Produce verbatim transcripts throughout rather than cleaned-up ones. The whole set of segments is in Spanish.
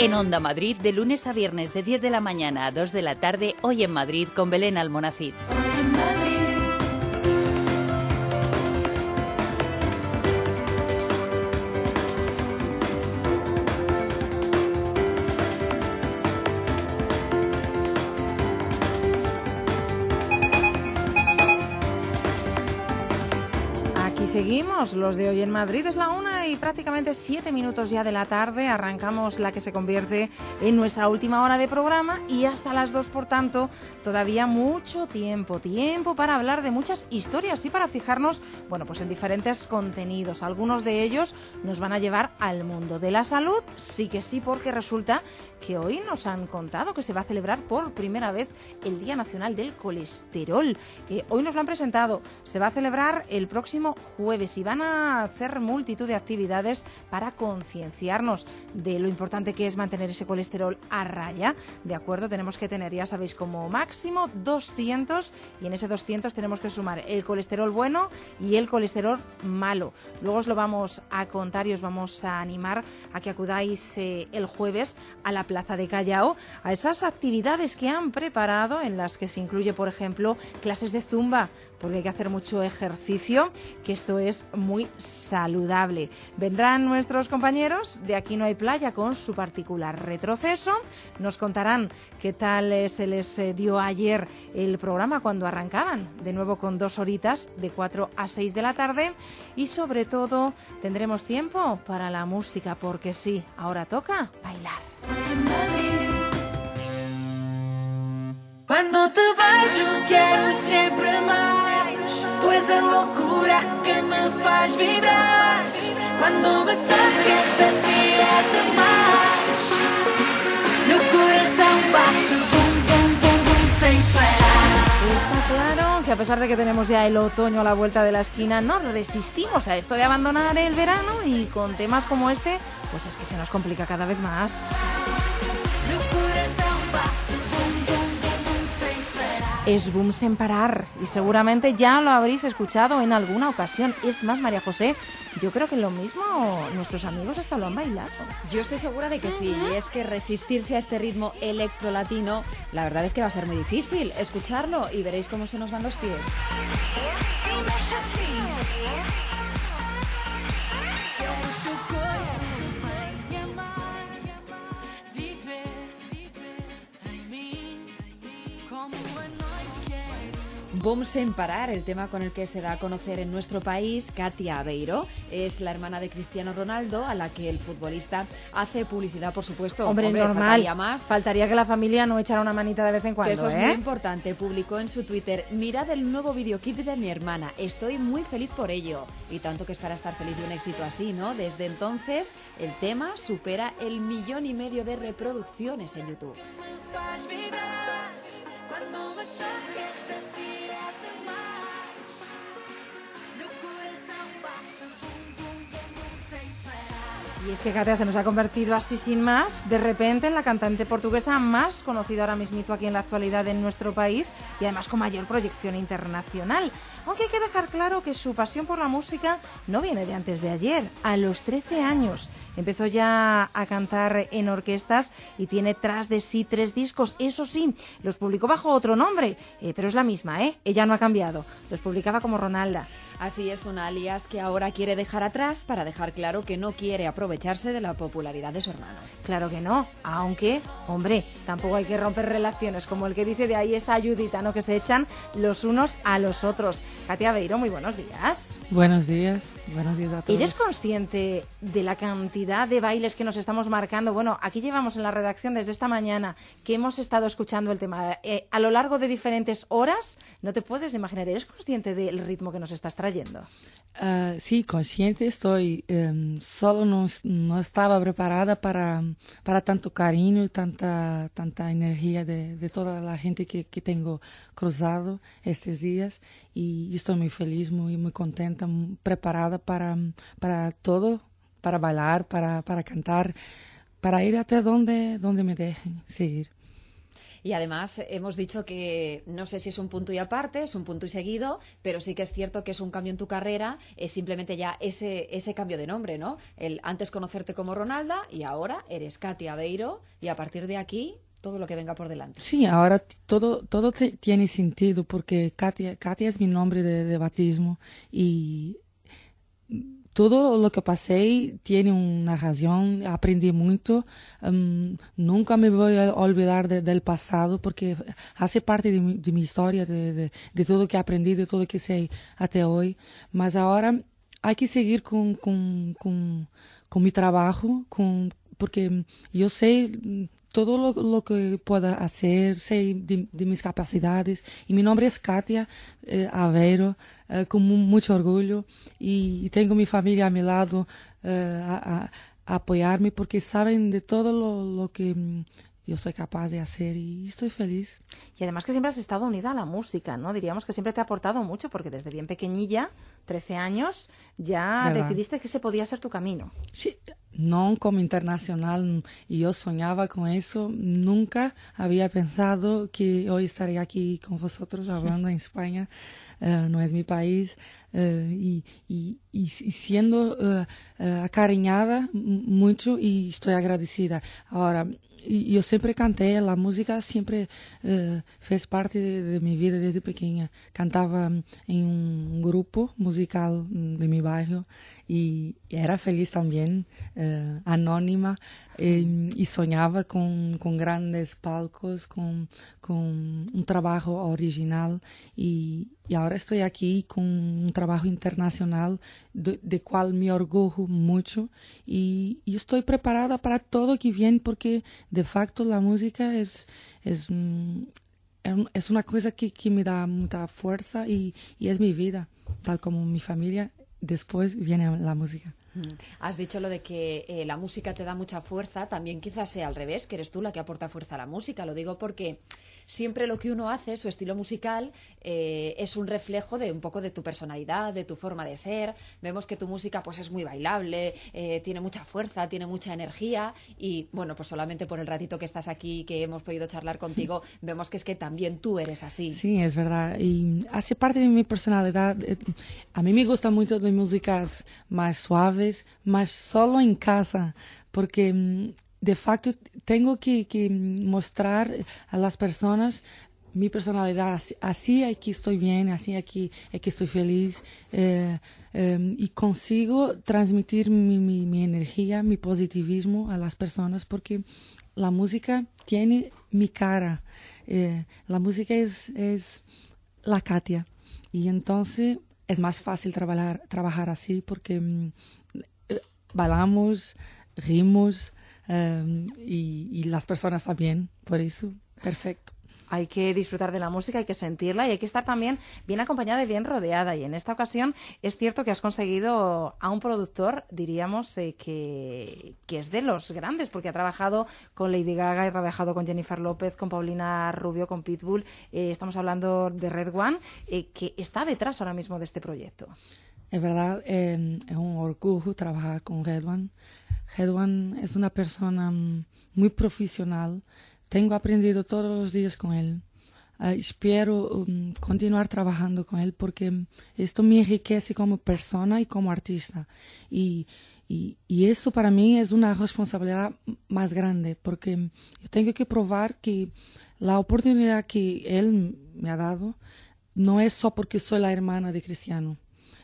En Onda Madrid, de lunes a viernes de diez de la mañana a dos de la tarde, Hoy en Madrid con Belén Almonacid. Seguimos, los de Hoy en Madrid. Es la una y prácticamente siete minutos ya de la tarde. Arrancamos la que se convierte en nuestra última hora de programa y hasta las dos, por tanto, todavía mucho tiempo, tiempo para hablar de muchas historias y para fijarnos, bueno, pues en diferentes contenidos. Algunos de ellos nos van a llevar al mundo de la salud, sí que sí, porque resulta que hoy nos han contado que se va a celebrar por primera vez el Día Nacional del Colesterol. Eh, hoy nos lo han presentado, se va a celebrar el próximo jueves y van a hacer multitud de actividades para concienciarnos de lo importante que es mantener ese colesterol a raya. De acuerdo, tenemos que tener, ya sabéis, como máximo doscientos, y en ese doscientos tenemos que sumar el colesterol bueno y el colesterol malo. Luego os lo vamos a contar y os vamos a animar a que acudáis eh, el jueves a la Plaza de Callao, a esas actividades que han preparado, en las que se incluye, por ejemplo, clases de zumba, porque hay que hacer mucho ejercicio, que esto es muy saludable. Vendrán nuestros compañeros de Aquí no hay playa con su particular retroceso. Nos contarán qué tal eh, se les eh, dio ayer el programa cuando arrancaban, de nuevo con dos horitas de cuatro a seis de la tarde. Y sobre todo tendremos tiempo para la música, porque sí, ahora toca bailar. Cuando te vejo quiero siempre más. Tú eres la locura que me faz vibrar. Cuando me tocas así es demais. Mi corazón bate bum bum bum bum sin parar. Está claro que a pesar de que tenemos ya el otoño a la vuelta de la esquina, no resistimos a esto de abandonar el verano, y con temas como este, pues es que se nos complica cada vez más. Es boom sin parar, y seguramente ya lo habréis escuchado en alguna ocasión. Es más, María José, yo creo que lo mismo nuestros amigos hasta lo han bailado. Yo estoy segura de que sí, y es que resistirse a este ritmo electrolatino, la verdad es que va a ser muy difícil. Escucharlo y veréis cómo se nos van los pies. Boom sin parar, el tema con el que se da a conocer en nuestro país Katia Aveiro. Es la hermana de Cristiano Ronaldo, a la que el futbolista hace publicidad, por supuesto. Hombre, Hombre, normal. Faltaría más. Faltaría que la familia no echara una manita de vez en cuando, Que eso es ¿eh? muy importante. Publicó en su Twitter: mirad el nuevo videoclip de mi hermana, estoy muy feliz por ello. Y tanto que es para estar feliz de un éxito así, ¿no? Desde entonces, el tema supera el millón y medio de reproducciones en YouTube. Y es que Katia se nos ha convertido así sin más, de repente, en la cantante portuguesa más conocida ahora mismito aquí en la actualidad en nuestro país, y además con mayor proyección internacional. Aunque hay que dejar claro que su pasión por la música no viene de antes de ayer. A los trece años empezó ya a cantar en orquestas y tiene tras de sí tres discos. Eso sí, los publicó bajo otro nombre, eh, pero es la misma, ¿eh? Ella no ha cambiado. Los publicaba como Ronalda. Así es, un alias que ahora quiere dejar atrás para dejar claro que no quiere aprovecharse de la popularidad de su hermano. Claro que no, aunque, hombre, tampoco hay que romper relaciones, como el que dice de ahí esa ayudita, ¿no?, que se echan los unos a los otros. Katia Aveiro, muy buenos días. Buenos días, buenos días a todos. ¿Eres consciente de la cantidad de bailes que nos estamos marcando? Bueno, aquí llevamos en la redacción desde esta mañana que hemos estado escuchando el tema eh, a lo largo de diferentes horas. No te puedes imaginar, ¿eres consciente del ritmo que nos estás trayendo? Uh, sí, consciente estoy. Um, solo no, no estaba preparada para, para tanto cariño, tanta, tanta energía de, de toda la gente que, que tengo cruzado estos días. Y estoy muy feliz, muy, muy contenta, muy preparada para, para todo, para bailar, para, para cantar, para ir hasta donde, donde me dejen seguir. Y además hemos dicho que no sé si es un punto y aparte, es un punto y seguido, pero sí que es cierto que es un cambio en tu carrera, es simplemente ya ese, ese cambio de nombre, ¿no? El antes conocerte como Ronalda y ahora eres Katia Aveiro y a partir de aquí todo lo que venga por delante. Sí, ahora t- todo, todo te- tiene sentido porque Katia, Katia es mi nombre de, de bautismo y todo lo que pasé tiene una razón, aprendí mucho, um, nunca me voy a olvidar de, del pasado porque hace parte de mi, de mi historia, de, de, de todo que aprendí, de todo que sé hasta hoy, mas ahora hay que seguir con, con, con, con mi trabajo, con, porque yo sé todo lo, lo que pueda hacer, sé de, de mis capacidades. Y mi nombre es Katia eh, Aveiro, eh, con mu- mucho orgullo. Y, y tengo mi familia a mi lado eh, a, a- a apoyarme porque saben de todo lo, lo que mm, yo soy capaz de hacer y estoy feliz. Y además que siempre has estado unida a la música, ¿no? Diríamos que siempre te ha aportado mucho porque desde bien pequeñilla, trece años, ya ¿Verdad? decidiste que ese podía ser tu camino. Sí, no como internacional, y yo soñaba con eso, nunca había pensado que hoy estaría aquí con vosotros hablando en España, eh, no es mi país, eh, y, y, y, y siendo eh, eh, acariñada m- mucho y estoy agradecida. Ahora, y- yo siempre canté, la música siempre eh, fez parte de, de mi vida desde pequeña. Cantaba mm, en un grupo musical mm, de mi barrio y era feliz también, eh, anónima, eh, y soñaba con, con grandes palcos, con, con un trabajo original y, y ahora estoy aquí con un trabajo internacional de, de cual me orgullo mucho y, y estoy preparada para todo que viene porque de facto la música es, es, mm, es una cosa que, que me da mucha fuerza y, y es mi vida, tal como mi familia. Después viene la música. Mm. Has dicho lo de que eh, la música te da mucha fuerza, también quizás sea al revés, que eres tú la que aporta fuerza a la música. Lo digo porque siempre lo que uno hace, su estilo musical, eh, es un reflejo de un poco de tu personalidad, de tu forma de ser. Vemos que tu música pues es muy bailable, eh, tiene mucha fuerza, tiene mucha energía y bueno, pues solamente por el ratito que estás aquí, que hemos podido charlar contigo, vemos que es que también tú eres así. Sí, es verdad. Y hace parte de mi personalidad. Eh, A mí me gusta mucho de músicas más suaves, más solo en casa, porque mm, de facto tengo que, que mostrar a las personas mi personalidad. Así, así es que estoy bien, así es que, es que estoy feliz. Eh, eh, y consigo transmitir mi, mi, mi energía, mi positivismo a las personas porque la música tiene mi cara. Eh, la música es, es la Katia. Y entonces es más fácil trabajar, trabajar así porque mm, eh, bailamos, rimos eh, y, y las personas también. Por eso, perfecto. Hay que disfrutar de la música, hay que sentirla y hay que estar también bien acompañada y bien rodeada. Y en esta ocasión es cierto que has conseguido a un productor, diríamos, eh, que, que es de los grandes, porque ha trabajado con Lady Gaga, ha trabajado con Jennifer López, con Paulina Rubio, con Pitbull. Eh, estamos hablando de Red One, eh, que está detrás ahora mismo de este proyecto. Es verdad, eh, es un orgullo trabajar con Red One. Red One es una persona mm, muy profesional. Tengo aprendido todos los días con él. Uh, espero um, continuar trabajando con él porque esto me enriquece como persona y como artista. Y, y, y eso para mí es una responsabilidad más grande porque yo tengo que probar que la oportunidad que él me ha dado no es solo porque soy la hermana de Cristiano.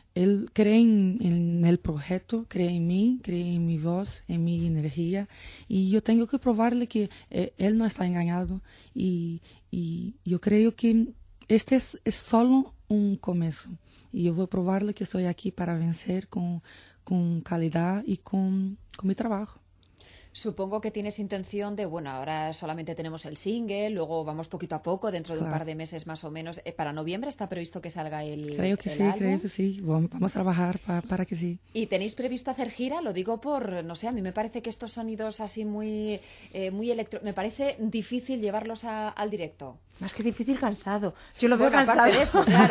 Él cree en, en el proyecto, cree en mí, cree en mi voz, en mi energía y yo tengo que probarle que eh, él no está engañado y, y yo creo que este es, es solo un comienzo y yo voy a probarle que estoy aquí para vencer con, con calidad y con, con mi trabajo. Supongo que tienes intención de, bueno, ahora solamente tenemos el single, luego vamos poquito a poco, dentro de Claro. un par de meses más o menos. Eh, para noviembre está previsto que salga el Creo que el sí, álbum. creo que sí. Vamos vamos a trabajar pa- para que sí. ¿Y tenéis previsto hacer gira? Lo digo por, no sé, a mí me parece que estos sonidos así muy, eh, muy electro... Me parece difícil llevarlos a- al directo. Más que difícil, cansado. Yo lo veo Bueno, cansado. aparte de eso, claro.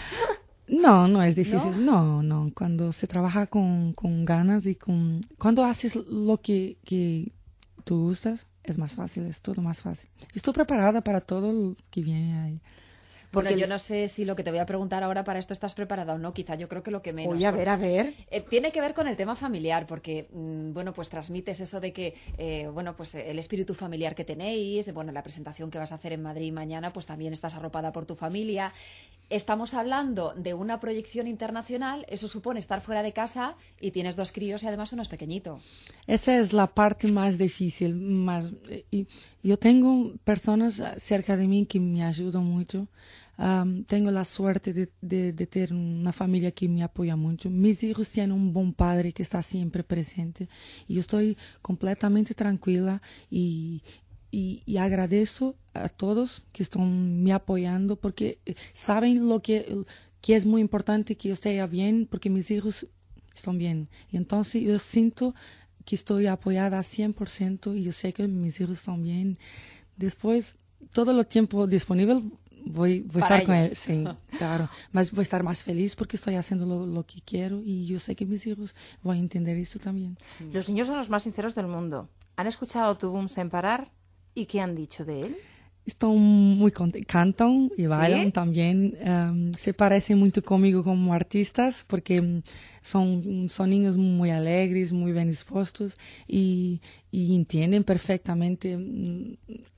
No, no es difícil. No, no. Cuando se trabaja con, con ganas y con... Cuando haces lo que, que tú gustas, es más fácil, es todo más fácil. Estoy preparada para todo lo que viene ahí. Bueno, yo no sé si lo que te voy a preguntar ahora para esto estás preparada o no, quizá yo creo que lo que menos. Oye, a ver, a ver. Eh, tiene que ver con el tema familiar, porque, mmm, bueno, pues transmites eso de que, eh, bueno, pues el espíritu familiar que tenéis, bueno, la presentación que vas a hacer en Madrid mañana, pues también estás arropada por tu familia. Estamos hablando de una proyección internacional, eso supone estar fuera de casa y tienes dos críos y además uno es pequeñito. Esa es la parte más difícil. Más, y, yo tengo personas cerca de mí que me ayudan mucho. Um, tengo la suerte de, de, de ter una familia que me apoya mucho. Mis hijos tienen un buen padre que está siempre presente. Y yo estoy completamente tranquila y, y, y agradezco a todos que están me apoyando porque saben lo que, que es muy importante que yo esté bien porque mis hijos están bien. Y entonces yo siento que estoy apoyada a cien por ciento y yo sé que mis hijos están bien. Después, todo el tiempo disponible voy, voy a estar con él, sí, claro. Mas voy a estar más feliz porque estoy haciendo lo, lo que quiero y yo sé que mis hijos van a entender esto también. Los niños son los más sinceros del mundo. ¿Han escuchado tu boom sin parar? ¿Y qué han dicho de él? Estão muy contentos, cantan y bailan ¿Sí? también. Um, se parecen mucho conmigo como artistas porque um, son, son niños muy alegres, muy bien dispuestos y, y entienden perfectamente um,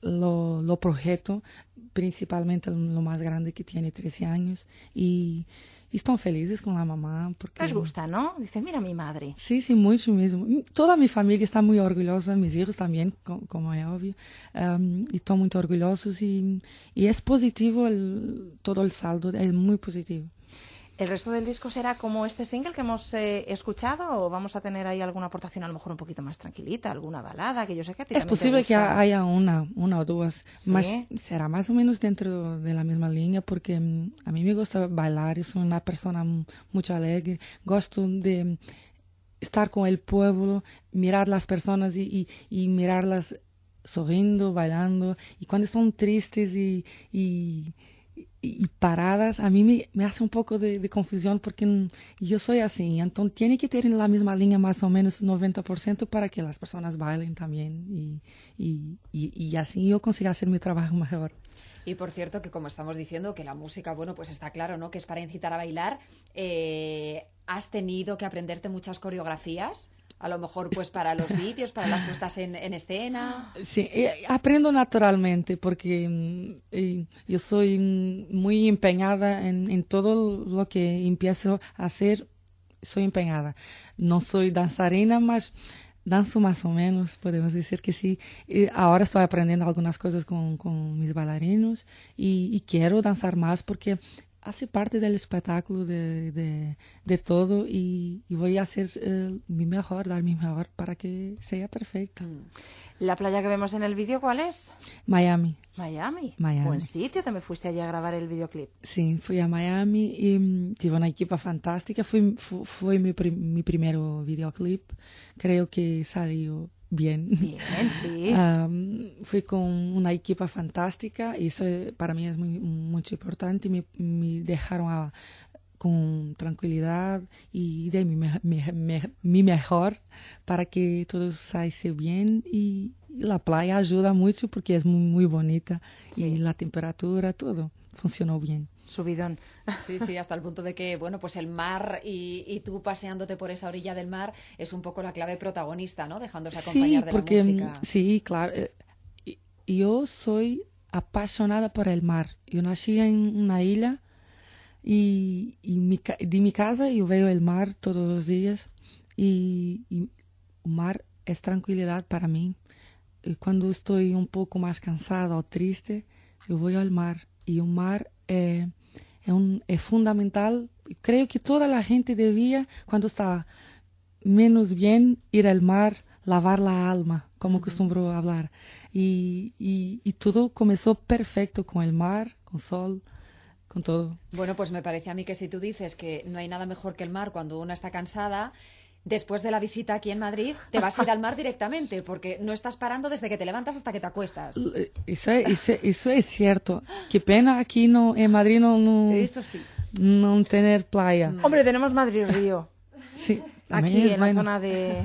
lo, lo proyecto, principalmente lo más grande que tiene trece años y, y están felices con la mamá. Porque Les gusta, ¿no? Dice, mira mi madre. Sí, sí, mucho mismo. Toda mi familia está muy orgullosa, mis hijos también, co- como es obvio, um, y están muy orgullosos y, y es positivo, el, todo el saldo es muy positivo. ¿El resto del disco será como este single que hemos eh, escuchado o vamos a tener ahí alguna aportación a lo mejor un poquito más tranquilita, alguna balada que yo sé que a ti Es también te posible que gusta? haya una, una o dos, ¿Sí? mas será más o menos dentro de la misma línea porque mm, a mí me gusta bailar, yo soy una persona m- mucho alegre, gosto de estar con el pueblo, mirar las personas y, y, y mirarlas sorriendo, bailando y cuando están tristes y, y, y paradas, a mí me, me hace un poco de, de confusión porque mm, yo soy así, entonces tiene que tener la misma línea más o menos noventa por ciento para que las personas bailen también y, y, y, y así yo consiga hacer mi trabajo mejor. Y por cierto, que como estamos diciendo, que la música, bueno, pues está claro, ¿no? Que es para incitar a bailar. Eh, ¿Has tenido que aprenderte muchas coreografías? A lo mejor, pues, para los vídeos, para las puestas en, en escena. Sí, eh, aprendo naturalmente porque mm, eh, yo soy mm, muy empeñada en, en todo lo que empiezo a hacer, soy empeñada. No soy danzarina, mas danzo más o menos, podemos decir que sí. Y ahora estoy aprendiendo algunas cosas con, con mis bailarinos y, y quiero danzar más porque hace parte del espectáculo de, de, de todo y, y voy a hacer eh, mi mejor, dar mi mejor para que sea perfecto. ¿La playa que vemos en el vídeo cuál es? Miami. Miami. Miami. Buen sitio, te me fuiste allí a grabar el videoclip. Sí, fui a Miami y mm, tuve una equipa fantástica. Fue, fue, fue mi, prim- mi primer videoclip. Creo que salió bien. Bien, sí. Um, fui con una equipa fantástica y eso eh, para mí es muy, muy importante. Me, me dejaron a- con tranquilidad y de mi, me- me- me- mi mejor para que todo saliese bien y la playa ayuda mucho porque es muy, muy bonita y la temperatura, todo funcionó bien. Subidón. Sí, sí, hasta el punto de que, bueno, pues el mar y, y tú paseándote por esa orilla del mar es un poco la clave protagonista, ¿no? Dejándose acompañar Sí, de porque la música. sí, claro. eh, y- Yo soy apasionada por el mar. Yo nací en una isla y, y mi, ca- de mi casa yo veo el mar todos los días y, y el mar es tranquilidad para mí. Y cuando estoy un poco más cansada o triste, yo voy al mar y el mar eh, es, un, es fundamental. Creo que toda la gente debía, cuando está menos bien, ir al mar, lavar la alma, como acostumbro hablar. Y, y, y todo comenzó perfecto con el mar, con sol, con todo. Bueno, pues me parece a mí que si tú dices que no hay nada mejor que el mar cuando uno está cansada, después de la visita aquí en Madrid, te vas a ir al mar directamente, porque no estás parando desde que te levantas hasta que te acuestas. Eso es, eso, eso es cierto. Qué pena aquí no, en Madrid no, no, Eso sí. no tener playa. Hombre, tenemos Madrid Río. Sí, también Aquí es en bueno. la zona de...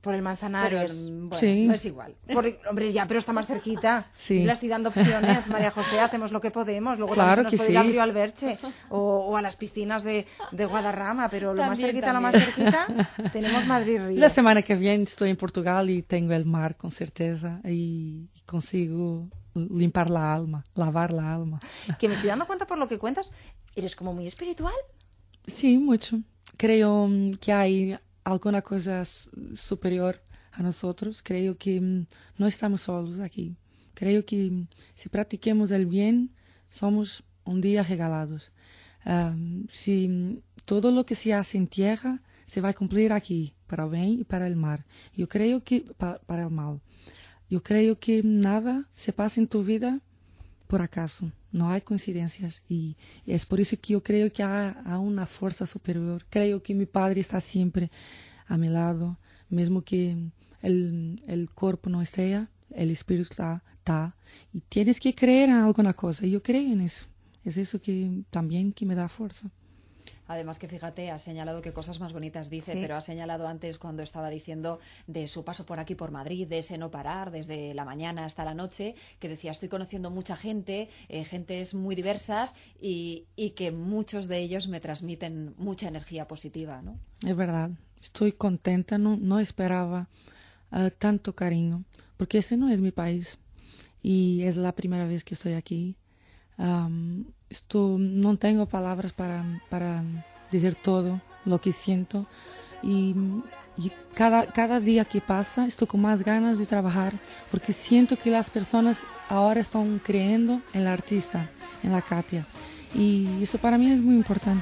por el Manzanares. Pero, bueno, Sí. no es igual. Por- hombre, ya, pero está más cerquita. Sí. Y le estoy dando opciones, María José, hacemos lo que podemos. Luego Claro también se que nos puede ir al sí. Río Alberche o, o a las piscinas de, de Guadarrama, pero lo más También, cerquita, lo más también. cerquita, tenemos Madrid-Río. La semana que viene estoy en Portugal y tengo el mar con certeza y consigo limpar la alma, lavar la alma. Que me estoy dando cuenta por lo que cuentas, eres como muy espiritual. Sí, mucho. Creo mm, que hay alguna cosa s- superior a nosotros. Creo que mm, no estamos solos aquí. Creo que mm, si practiquemos el bien, somos un día regalados. Um, si mm, todo lo que se hace en tierra se va a cumplir aquí, para el bien y para el mal. Yo creo que pa- para el mal. Yo creo que nada se pasa en tu vida por acaso. No hay coincidencias y es por eso que yo creo que hay, hay una fuerza superior. Creo que mi Padre está siempre a mi lado, mesmo que el, el cuerpo no esté, el espíritu está, está. Y tienes que creer en alguna cosa y yo creo en eso. Es eso que también que me da fuerza. Además que fíjate, ha señalado qué cosas más bonitas dice, Sí. pero ha señalado antes cuando estaba diciendo de su paso por aquí por Madrid, de ese no parar desde la mañana hasta la noche, que decía estoy conociendo mucha gente, eh, gentes muy diversas y, y que muchos de ellos me transmiten mucha energía positiva, ¿no? Es verdad, estoy contenta, no, no esperaba uh, tanto cariño, porque este no es mi país y es la primera vez que estoy aquí. Um, esto, no tengo palabras para, para decir todo lo que siento y, y cada, cada día que pasa estoy con más ganas de trabajar porque siento que las personas ahora están creyendo en la artista, en la Katia, y eso para mí es muy importante.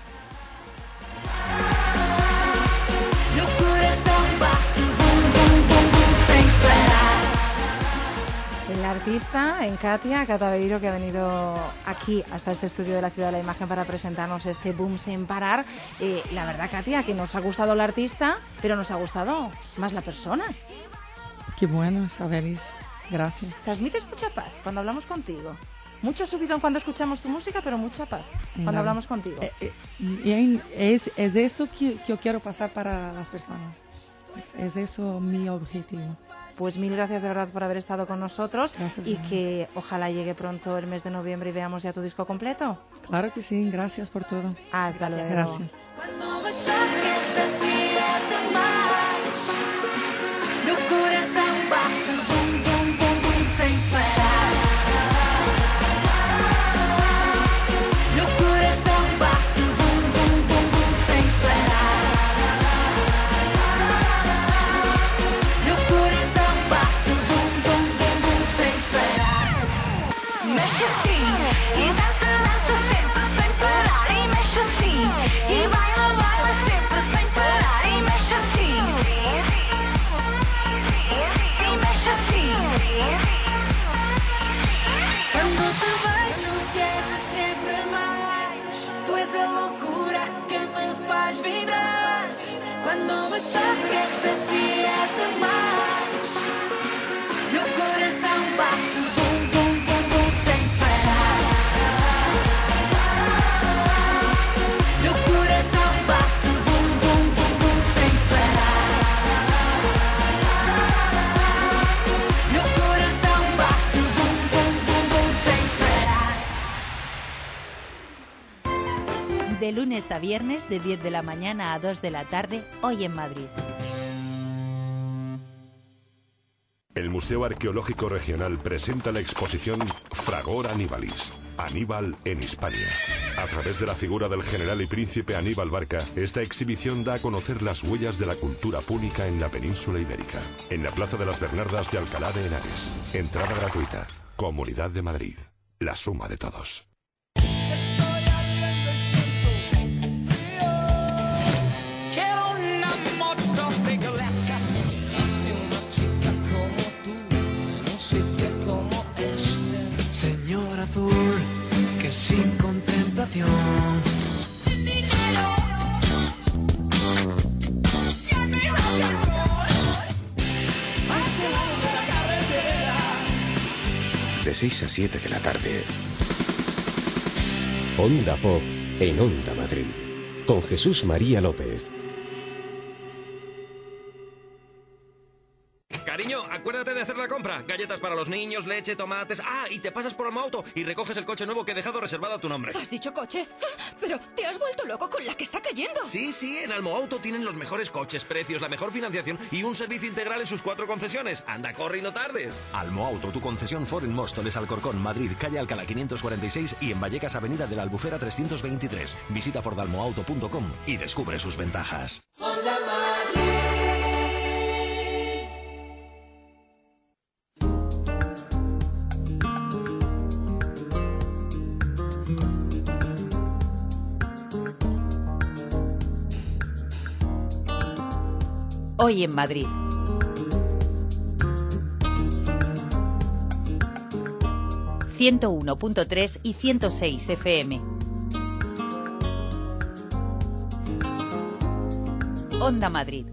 Meu coração bate bum, bum, bum, bum, sem parar. En la artista, en Katia, Cata Beiro, que ha venido aquí hasta este estudio de la Ciudad de la Imagen para presentarnos este boom sin parar. Eh, la verdad, Katia, que nos ha gustado la artista, pero nos ha gustado más la persona. Qué bueno saber eso. Gracias. Transmites mucha paz cuando hablamos contigo. Mucho subidón cuando escuchamos tu música, pero mucha paz cuando La- hablamos contigo. Eh, eh, y es, es eso que, que yo quiero pasar para las personas. Es eso mi objetivo. Pues mil gracias de verdad por haber estado con nosotros Gracias, y Ana. que ojalá llegue pronto el mes de noviembre y veamos ya tu disco completo. Claro que sí, gracias por todo. Hasta Gracias, luego. Gracias. Quando me toques assim é demais. Meu coração bate bum, bum, bum, bum, sem parar. Meu coração bate bum, bum, bum, bum, sem parar. Meu coração bate bum, bum, bum, bum, sem parar. Mexe assim e dança, dança sempre sem parar. E mexe assim e baila, baila sempre sem parar. E mexe assim e mexe assim. Quando te vejo quero sempre mais. Tu és a loucura que me faz vibrar. Quando me tocas assim é demais. Meu coração bate bum, bum, bum, bum, sem parar. Meu coração bate bum, bum, bum, bum, sem parar. Meu coração bate bum, bum, bum, bum, sem parar. De lunes a viernes, de diez de la mañana a dos de la tarde, hoy en Madrid. El Museo Arqueológico Regional presenta la exposición Fragor Annibalis, Aníbal en Hispania. A través de la figura del general y príncipe Aníbal Barca, esta exhibición da a conocer las huellas de la cultura púnica en la península ibérica. En la Plaza de las Bernardas de Alcalá de Henares. Entrada gratuita. Comunidad de Madrid. La suma de todos. Quiero una moto figurata y una chica como tú en un sitio como este. Señor azul, que sin contemplación De seis a siete de la tarde. Onda Pop en Onda Madrid. Con Jesús María López. Cariño, acuérdate de hacer la compra. Galletas para los niños, leche, tomates... Ah, y te pasas por Almoauto y recoges el coche nuevo que he dejado reservado a tu nombre. ¿Has dicho coche? Pero te has vuelto loco con la que está cayendo. Sí, sí, en Almoauto tienen los mejores coches, precios, la mejor financiación y un servicio integral en sus cuatro concesiones. Anda, corre y no tardes. Almoauto, tu concesión Ford en Móstoles, Alcorcón, Madrid, calle Alcalá quinientos cuarenta y seis y en Vallecas, avenida de la Albufera trescientos veintitrés. Visita ford almoauto punto com y descubre sus ventajas. Honda Madrid. Hoy en Madrid. ciento uno punto tres y ciento seis F M. Onda Madrid.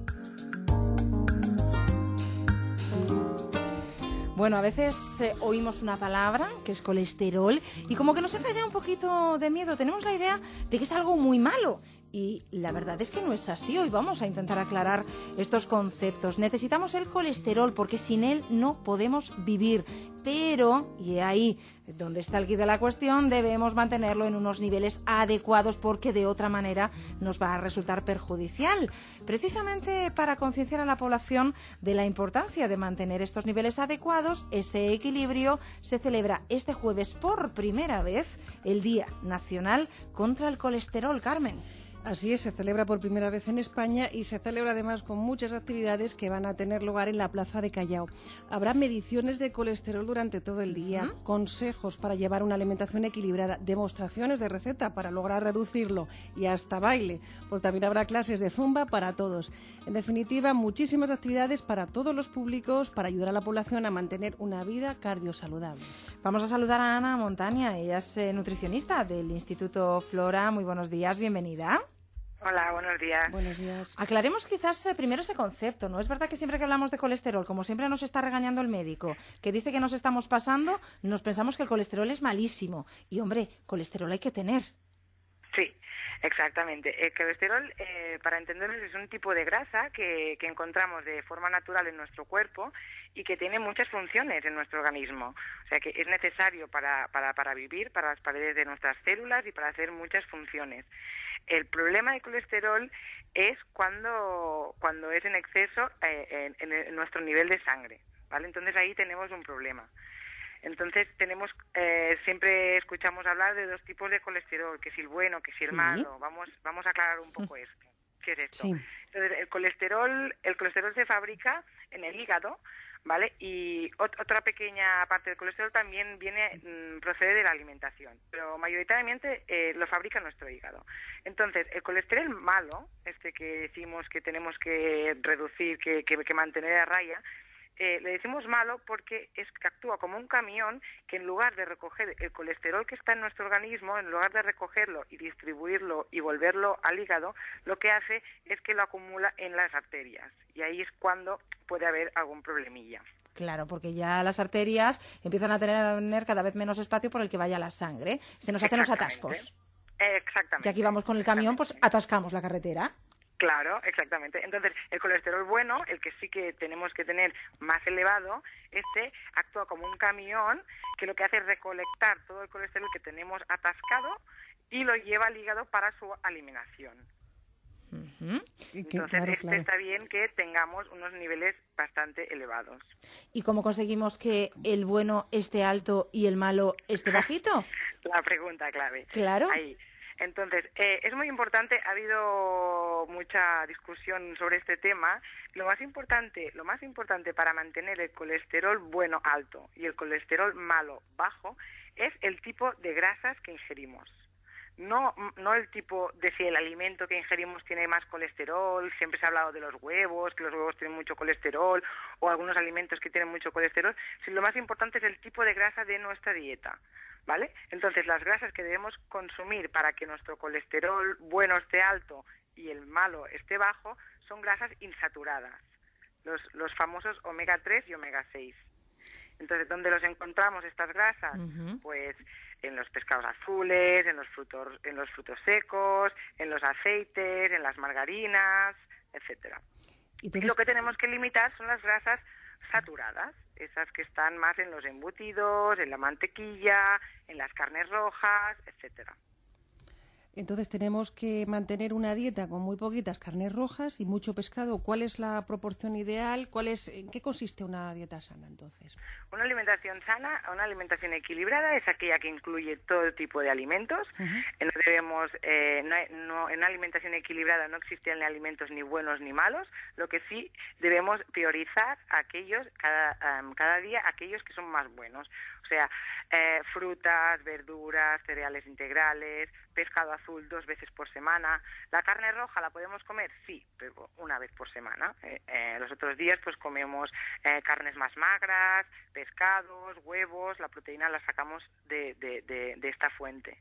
Bueno, a veces eh, oímos una palabra que es colesterol y como que nos entra ya un poquito de miedo. Tenemos la idea de que es algo muy malo y la verdad es que no es así. Hoy vamos a intentar aclarar estos conceptos. Necesitamos el colesterol porque sin él no podemos vivir. Pero, y ahí donde está el quid de la cuestión, debemos mantenerlo en unos niveles adecuados porque de otra manera nos va a resultar perjudicial. Precisamente para concienciar a la población de la importancia de mantener estos niveles adecuados, ese equilibrio, se celebra este jueves por primera vez el Día Nacional contra el Colesterol. Carmen. Así es, se celebra por primera vez en España y se celebra además con muchas actividades que van a tener lugar en la Plaza de Callao. Habrá mediciones de colesterol durante todo el día, uh-huh. consejos para llevar una alimentación equilibrada, demostraciones de receta para lograr reducirlo y hasta baile, porque también habrá clases de zumba para todos. En definitiva, muchísimas actividades para todos los públicos para ayudar a la población a mantener una vida cardiosaludable. Vamos a saludar a Ana Montaña, ella es eh, nutricionista del Instituto Flora. Muy buenos días, bienvenida. Hola, buenos días. Buenos días. Aclaremos quizás eh, primero ese concepto, ¿no? Es verdad que siempre que hablamos de colesterol, como siempre nos está regañando el médico, que dice que nos estamos pasando, nos pensamos que el colesterol es malísimo. Y, hombre, colesterol hay que tener. Sí, exactamente. El colesterol, eh, para entenderlo, es un tipo de grasa que, que encontramos de forma natural en nuestro cuerpo y que tiene muchas funciones en nuestro organismo. O sea, que es necesario para, para, para vivir, para las paredes de nuestras células y para hacer muchas funciones. El problema del colesterol es cuando, cuando es en exceso eh, en, en nuestro nivel de sangre, ¿vale? Entonces ahí tenemos un problema. Entonces tenemos eh, siempre escuchamos hablar de dos tipos de colesterol, que si el bueno, que si el sí. malo. Vamos vamos a aclarar un poco esto. ¿Qué es esto? Sí. Entonces el colesterol el colesterol se fabrica en el hígado, ¿vale? Y ot- otra pequeña parte del colesterol también viene mmm, procede de la alimentación, pero mayoritariamente eh, lo fabrica nuestro hígado. Entonces, el colesterol malo, este que decimos que tenemos que reducir, que, que, que mantener a raya, eh, le decimos malo porque es que actúa como un camión que en lugar de recoger el colesterol que está en nuestro organismo, en lugar de recogerlo y distribuirlo y volverlo al hígado, lo que hace es que lo acumula en las arterias. Y ahí es cuando puede haber algún problemilla. Claro, porque ya las arterias empiezan a tener cada vez menos espacio por el que vaya la sangre. Se nos hacen los atascos. Exactamente. Y aquí vamos con el camión, pues atascamos la carretera. Claro, exactamente. Entonces, el colesterol bueno, el que sí que tenemos que tener más elevado, este actúa como un camión que lo que hace es recolectar todo el colesterol que tenemos atascado y lo lleva al hígado para su eliminación. Uh-huh. Entonces, claro, este claro. está bien que tengamos unos niveles bastante elevados. ¿Y cómo conseguimos que el bueno esté alto y el malo esté bajito? La pregunta clave. Claro. Ahí. Entonces, eh, es muy importante, ha habido mucha discusión sobre este tema. Lo más importante, lo más importante para mantener el colesterol bueno alto y el colesterol malo bajo es el tipo de grasas que ingerimos. No, no el tipo de si el alimento que ingerimos tiene más colesterol. Siempre se ha hablado de los huevos, que los huevos tienen mucho colesterol, o algunos alimentos que tienen mucho colesterol. Sino lo más importante es el tipo de grasa de nuestra dieta, ¿vale? Entonces, las grasas que debemos consumir para que nuestro colesterol bueno esté alto y el malo esté bajo son grasas insaturadas, los, los famosos omega tres y omega seis. Entonces, ¿dónde los encontramos estas grasas? Uh-huh. Pues en los pescados azules, en los frutos, en los frutos secos, en los aceites, en las margarinas, etcétera. Entonces... Lo que tenemos que limitar son las grasas saturadas, esas que están más en los embutidos, en la mantequilla, en las carnes rojas, etcétera. Entonces tenemos que mantener una dieta con muy poquitas carnes rojas y mucho pescado. ¿Cuál es la proporción ideal? ¿Cuál es, ¿En qué consiste una dieta sana entonces? Una alimentación sana, una alimentación equilibrada es aquella que incluye todo tipo de alimentos. Uh-huh. No debemos, eh, no, no, en una alimentación equilibrada no existen alimentos ni buenos ni malos. Lo que sí debemos priorizar aquellos cada, um, cada día aquellos que son más buenos. O sea, eh, frutas, verduras, cereales integrales, pescado azul dos veces por semana. ¿La carne roja la podemos comer? Sí, pero una vez por semana. Eh, eh, los otros días pues comemos eh, carnes más magras, pescados, huevos. La proteína la sacamos de, de, de, de esta fuente.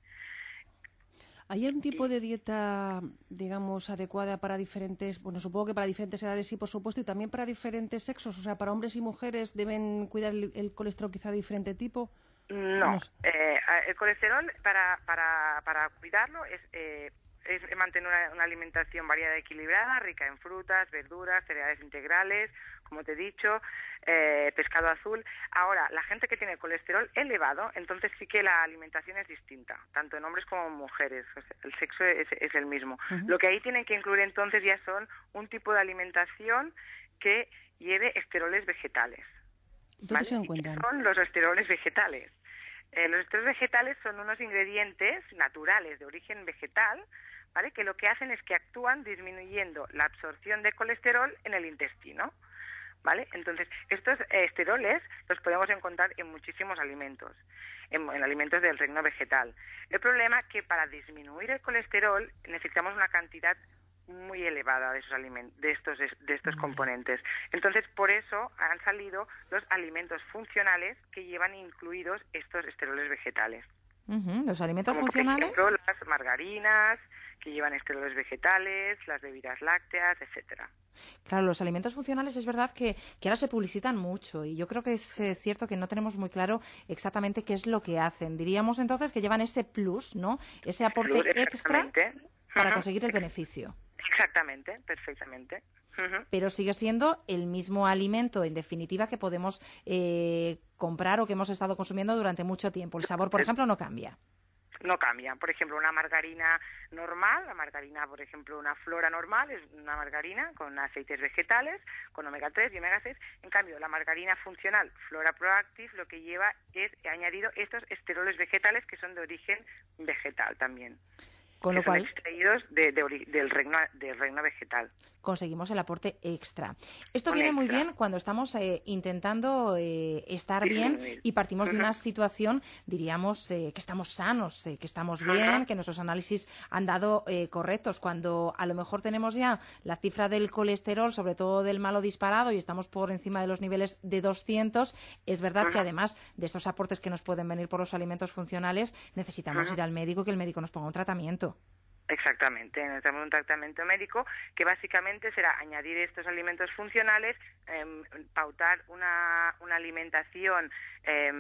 ¿Hay algún tipo de dieta, digamos, adecuada para diferentes, bueno, supongo que para diferentes edades sí, por supuesto, y también para diferentes sexos? O sea, ¿para hombres y mujeres deben cuidar el, el colesterol quizá de diferente tipo? No, no sé. eh, el colesterol para, para, para cuidarlo es... Eh, es mantener una, una alimentación variada y equilibrada, rica en frutas, verduras, cereales integrales, como te he dicho, eh, pescado azul. Ahora, la gente que tiene colesterol elevado, entonces sí que la alimentación es distinta, tanto en hombres como en mujeres. O sea, el sexo es, es el mismo. Uh-huh. Lo que ahí tienen que incluir entonces ya son un tipo de alimentación que lleve esteroles vegetales. ¿Dónde ¿vale? se encuentran? ¿Qué son los esteroles vegetales? Eh, los esteroles vegetales son unos ingredientes naturales de origen vegetal, ¿vale? Que lo que hacen es que actúan disminuyendo la absorción de colesterol en el intestino, ¿vale? Entonces, estos esteroles los podemos encontrar en muchísimos alimentos, en, en alimentos del reino vegetal. El problema es que para disminuir el colesterol necesitamos una cantidad muy elevada de esos alimentos, de estos de estos componentes. Entonces, por eso han salido los alimentos funcionales que llevan incluidos estos esteroles vegetales. Uh-huh. ¿Los alimentos Como funcionales? Por ejemplo, las margarinas, que llevan esteroles vegetales, las bebidas lácteas, etcétera. Claro, los alimentos funcionales es verdad que, que ahora se publicitan mucho y yo creo que es eh, cierto que no tenemos muy claro exactamente qué es lo que hacen. Diríamos entonces que llevan ese plus, ¿no? Ese aporte plus, extra para uh-huh. conseguir el beneficio. Exactamente, perfectamente. Uh-huh. Pero sigue siendo el mismo alimento, en definitiva, que podemos eh, comprar o que hemos estado consumiendo durante mucho tiempo. El sabor, por ejemplo, no cambia. No cambia. Por ejemplo, una margarina normal, la margarina, por ejemplo, una flora normal, es una margarina con aceites vegetales, con omega tres y omega seis. En cambio, la margarina funcional, Flora Proactive, lo que lleva es añadido estos esteroles vegetales que son de origen vegetal también. Con que lo son cual extraídos de, de, del, reino, del reino vegetal. Conseguimos el aporte extra. Esto Un viene extra. muy bien cuando estamos eh, intentando eh, estar bien y partimos uh-huh. de una situación, diríamos, eh, que estamos sanos, eh, que estamos bien, uh-huh. que nuestros análisis han dado eh, correctos. Cuando a lo mejor tenemos ya la cifra del colesterol, sobre todo del malo disparado, y estamos por encima de los niveles de doscientos, es verdad uh-huh. que además de estos aportes que nos pueden venir por los alimentos funcionales, necesitamos uh-huh. ir al médico y que el médico nos ponga un tratamiento. Exactamente, necesitamos un tratamiento médico que básicamente será añadir estos alimentos funcionales, eh, pautar una, una alimentación eh,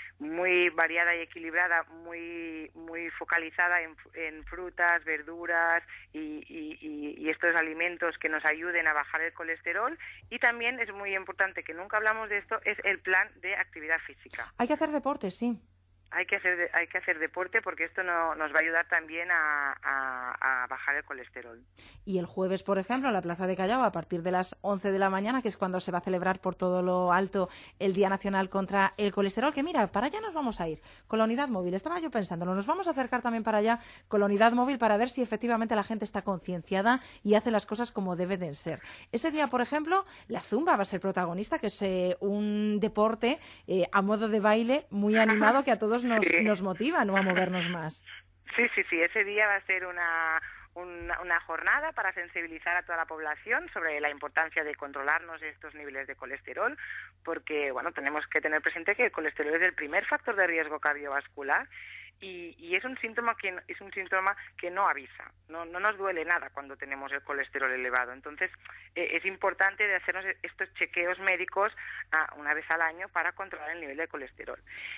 muy variada y equilibrada, muy muy focalizada en, en frutas, verduras y, y, y, y estos alimentos que nos ayuden a bajar el colesterol. Y también es muy importante, que nunca hablamos de esto, es el plan de actividad física. Hay que hacer deporte, sí. Hay que hacer hay que hacer deporte porque esto no, nos va a ayudar también a, a, a bajar el colesterol. Y el jueves, por ejemplo, en la Plaza de Callao, a partir de las once de la mañana, que es cuando se va a celebrar por todo lo alto el Día Nacional contra el Colesterol, que mira, para allá nos vamos a ir con la unidad móvil. Estaba yo pensándolo, nos vamos a acercar también para allá con la unidad móvil para ver si efectivamente la gente está concienciada y hace las cosas como deben de ser. Ese día, por ejemplo, la zumba va a ser protagonista, que es eh, un deporte eh, a modo de baile muy animado que a todos Nos, sí. nos motiva, ¿no?, a movernos más. Sí, sí, sí. Ese día va a ser una, una, una jornada para sensibilizar a toda la población sobre la importancia de controlarnos estos niveles de colesterol, porque, bueno, tenemos que tener presente que el colesterol es el primer factor de riesgo cardiovascular y, y es un síntoma que es un síntoma que no avisa, no, no nos duele nada cuando tenemos el colesterol elevado. Entonces, eh, es importante de hacernos estos chequeos médicos uh, una vez al año para controlar el nivel de colesterol.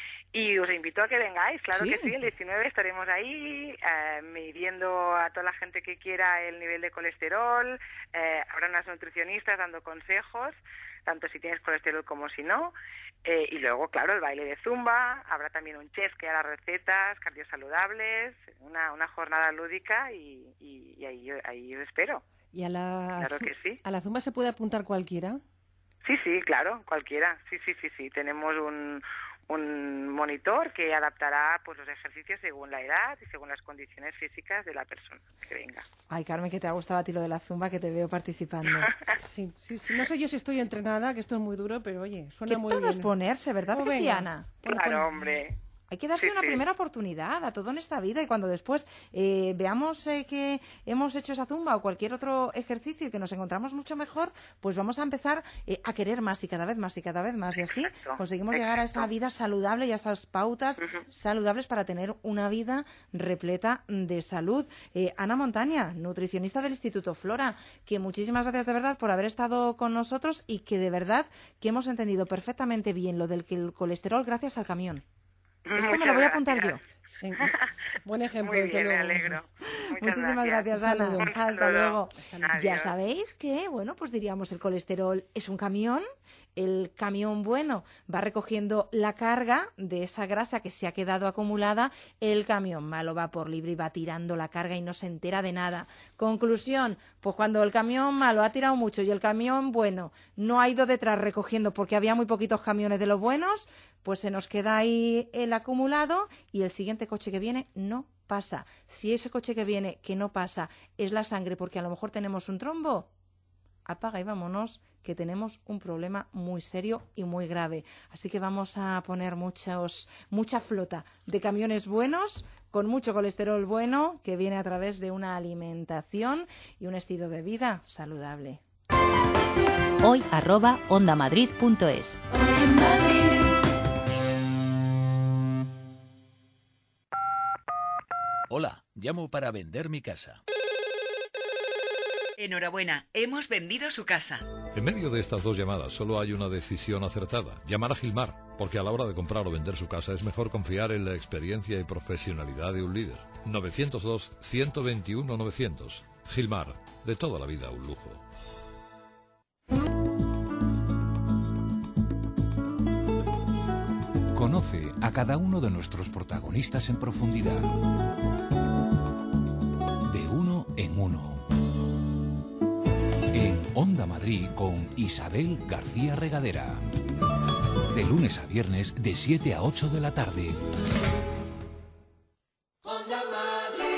Y os invito a que vengáis, claro sí. que sí, el diecinueve estaremos ahí eh, midiendo a toda la gente que quiera el nivel de colesterol, eh, habrá unas nutricionistas dando consejos tanto si tienes colesterol como si no. Eh, y luego, claro, el baile de zumba, habrá también un chef que hará recetas cardiosaludables, una, una jornada lúdica y, y, y ahí, ahí os espero. ¿Y a la, claro que sí. ¿A la zumba se puede apuntar cualquiera? Sí, sí, claro, cualquiera. Sí, sí, sí, sí. Tenemos un, un monitor que adaptará pues los ejercicios según la edad y según las condiciones físicas de la persona que venga. Ay, Carmen, que te ha gustado a ti lo de la zumba, que te veo participando. Sí, sí, sí. No sé yo si estoy entrenada, que esto es muy duro, pero oye, suena que muy todo bien. es ponerse, ¿verdad Oh, que sí, venga. Ana? Claro, hombre. Hay que darse Sí, una sí. primera oportunidad a todo en esta vida y cuando después eh, veamos eh, que hemos hecho esa zumba o cualquier otro ejercicio y que nos encontramos mucho mejor, pues vamos a empezar eh, a querer más y cada vez más y cada vez más y así Exacto, conseguimos llegar a esa exacto. vida saludable y a esas pautas Ujú. saludables para tener una vida repleta de salud. Eh, Ana Montaña, nutricionista del Instituto Flora, que muchísimas gracias de verdad por haber estado con nosotros y que de verdad que hemos entendido perfectamente bien lo del que el colesterol gracias al camión. Esto me Muchas lo voy a apuntar gracias. yo. Sí. Buen ejemplo, Muy desde bien, me luego. alegro. Muchas Muchísimas gracias, Ana. saludo. Un Hasta saludo. luego. Adiós. Ya sabéis que, bueno, pues diríamos el colesterol es un camión. El camión bueno va recogiendo la carga de esa grasa que se ha quedado acumulada. El camión malo va por libre y va tirando la carga y no se entera de nada. Conclusión, pues cuando el camión malo ha tirado mucho y el camión bueno no ha ido detrás recogiendo porque había muy poquitos camiones de los buenos, pues se nos queda ahí el acumulado y el siguiente coche que viene no pasa. Si ese coche que viene que no pasa es la sangre porque a lo mejor tenemos un trombo, apaga y vámonos, que tenemos un problema muy serio y muy grave. Así que vamos a poner muchos, mucha flota de camiones buenos, con mucho colesterol bueno, que viene a través de una alimentación y un estilo de vida saludable. Hoy arroba ondamadrid punto es. Hola, llamo para vender mi casa. Enhorabuena, hemos vendido su casa. En medio de estas dos llamadas solo hay una decisión acertada, llamar a Gilmar, porque a la hora de comprar o vender su casa es mejor confiar en la experiencia y profesionalidad de un líder. novecientos dos, ciento veintiuno, novecientos. Gilmar, de toda la vida un lujo. Conoce a cada uno de nuestros protagonistas en profundidad. De uno en uno. En Onda Madrid con Isabel García Regadera. De lunes a viernes de siete a ocho de la tarde. Onda Madrid.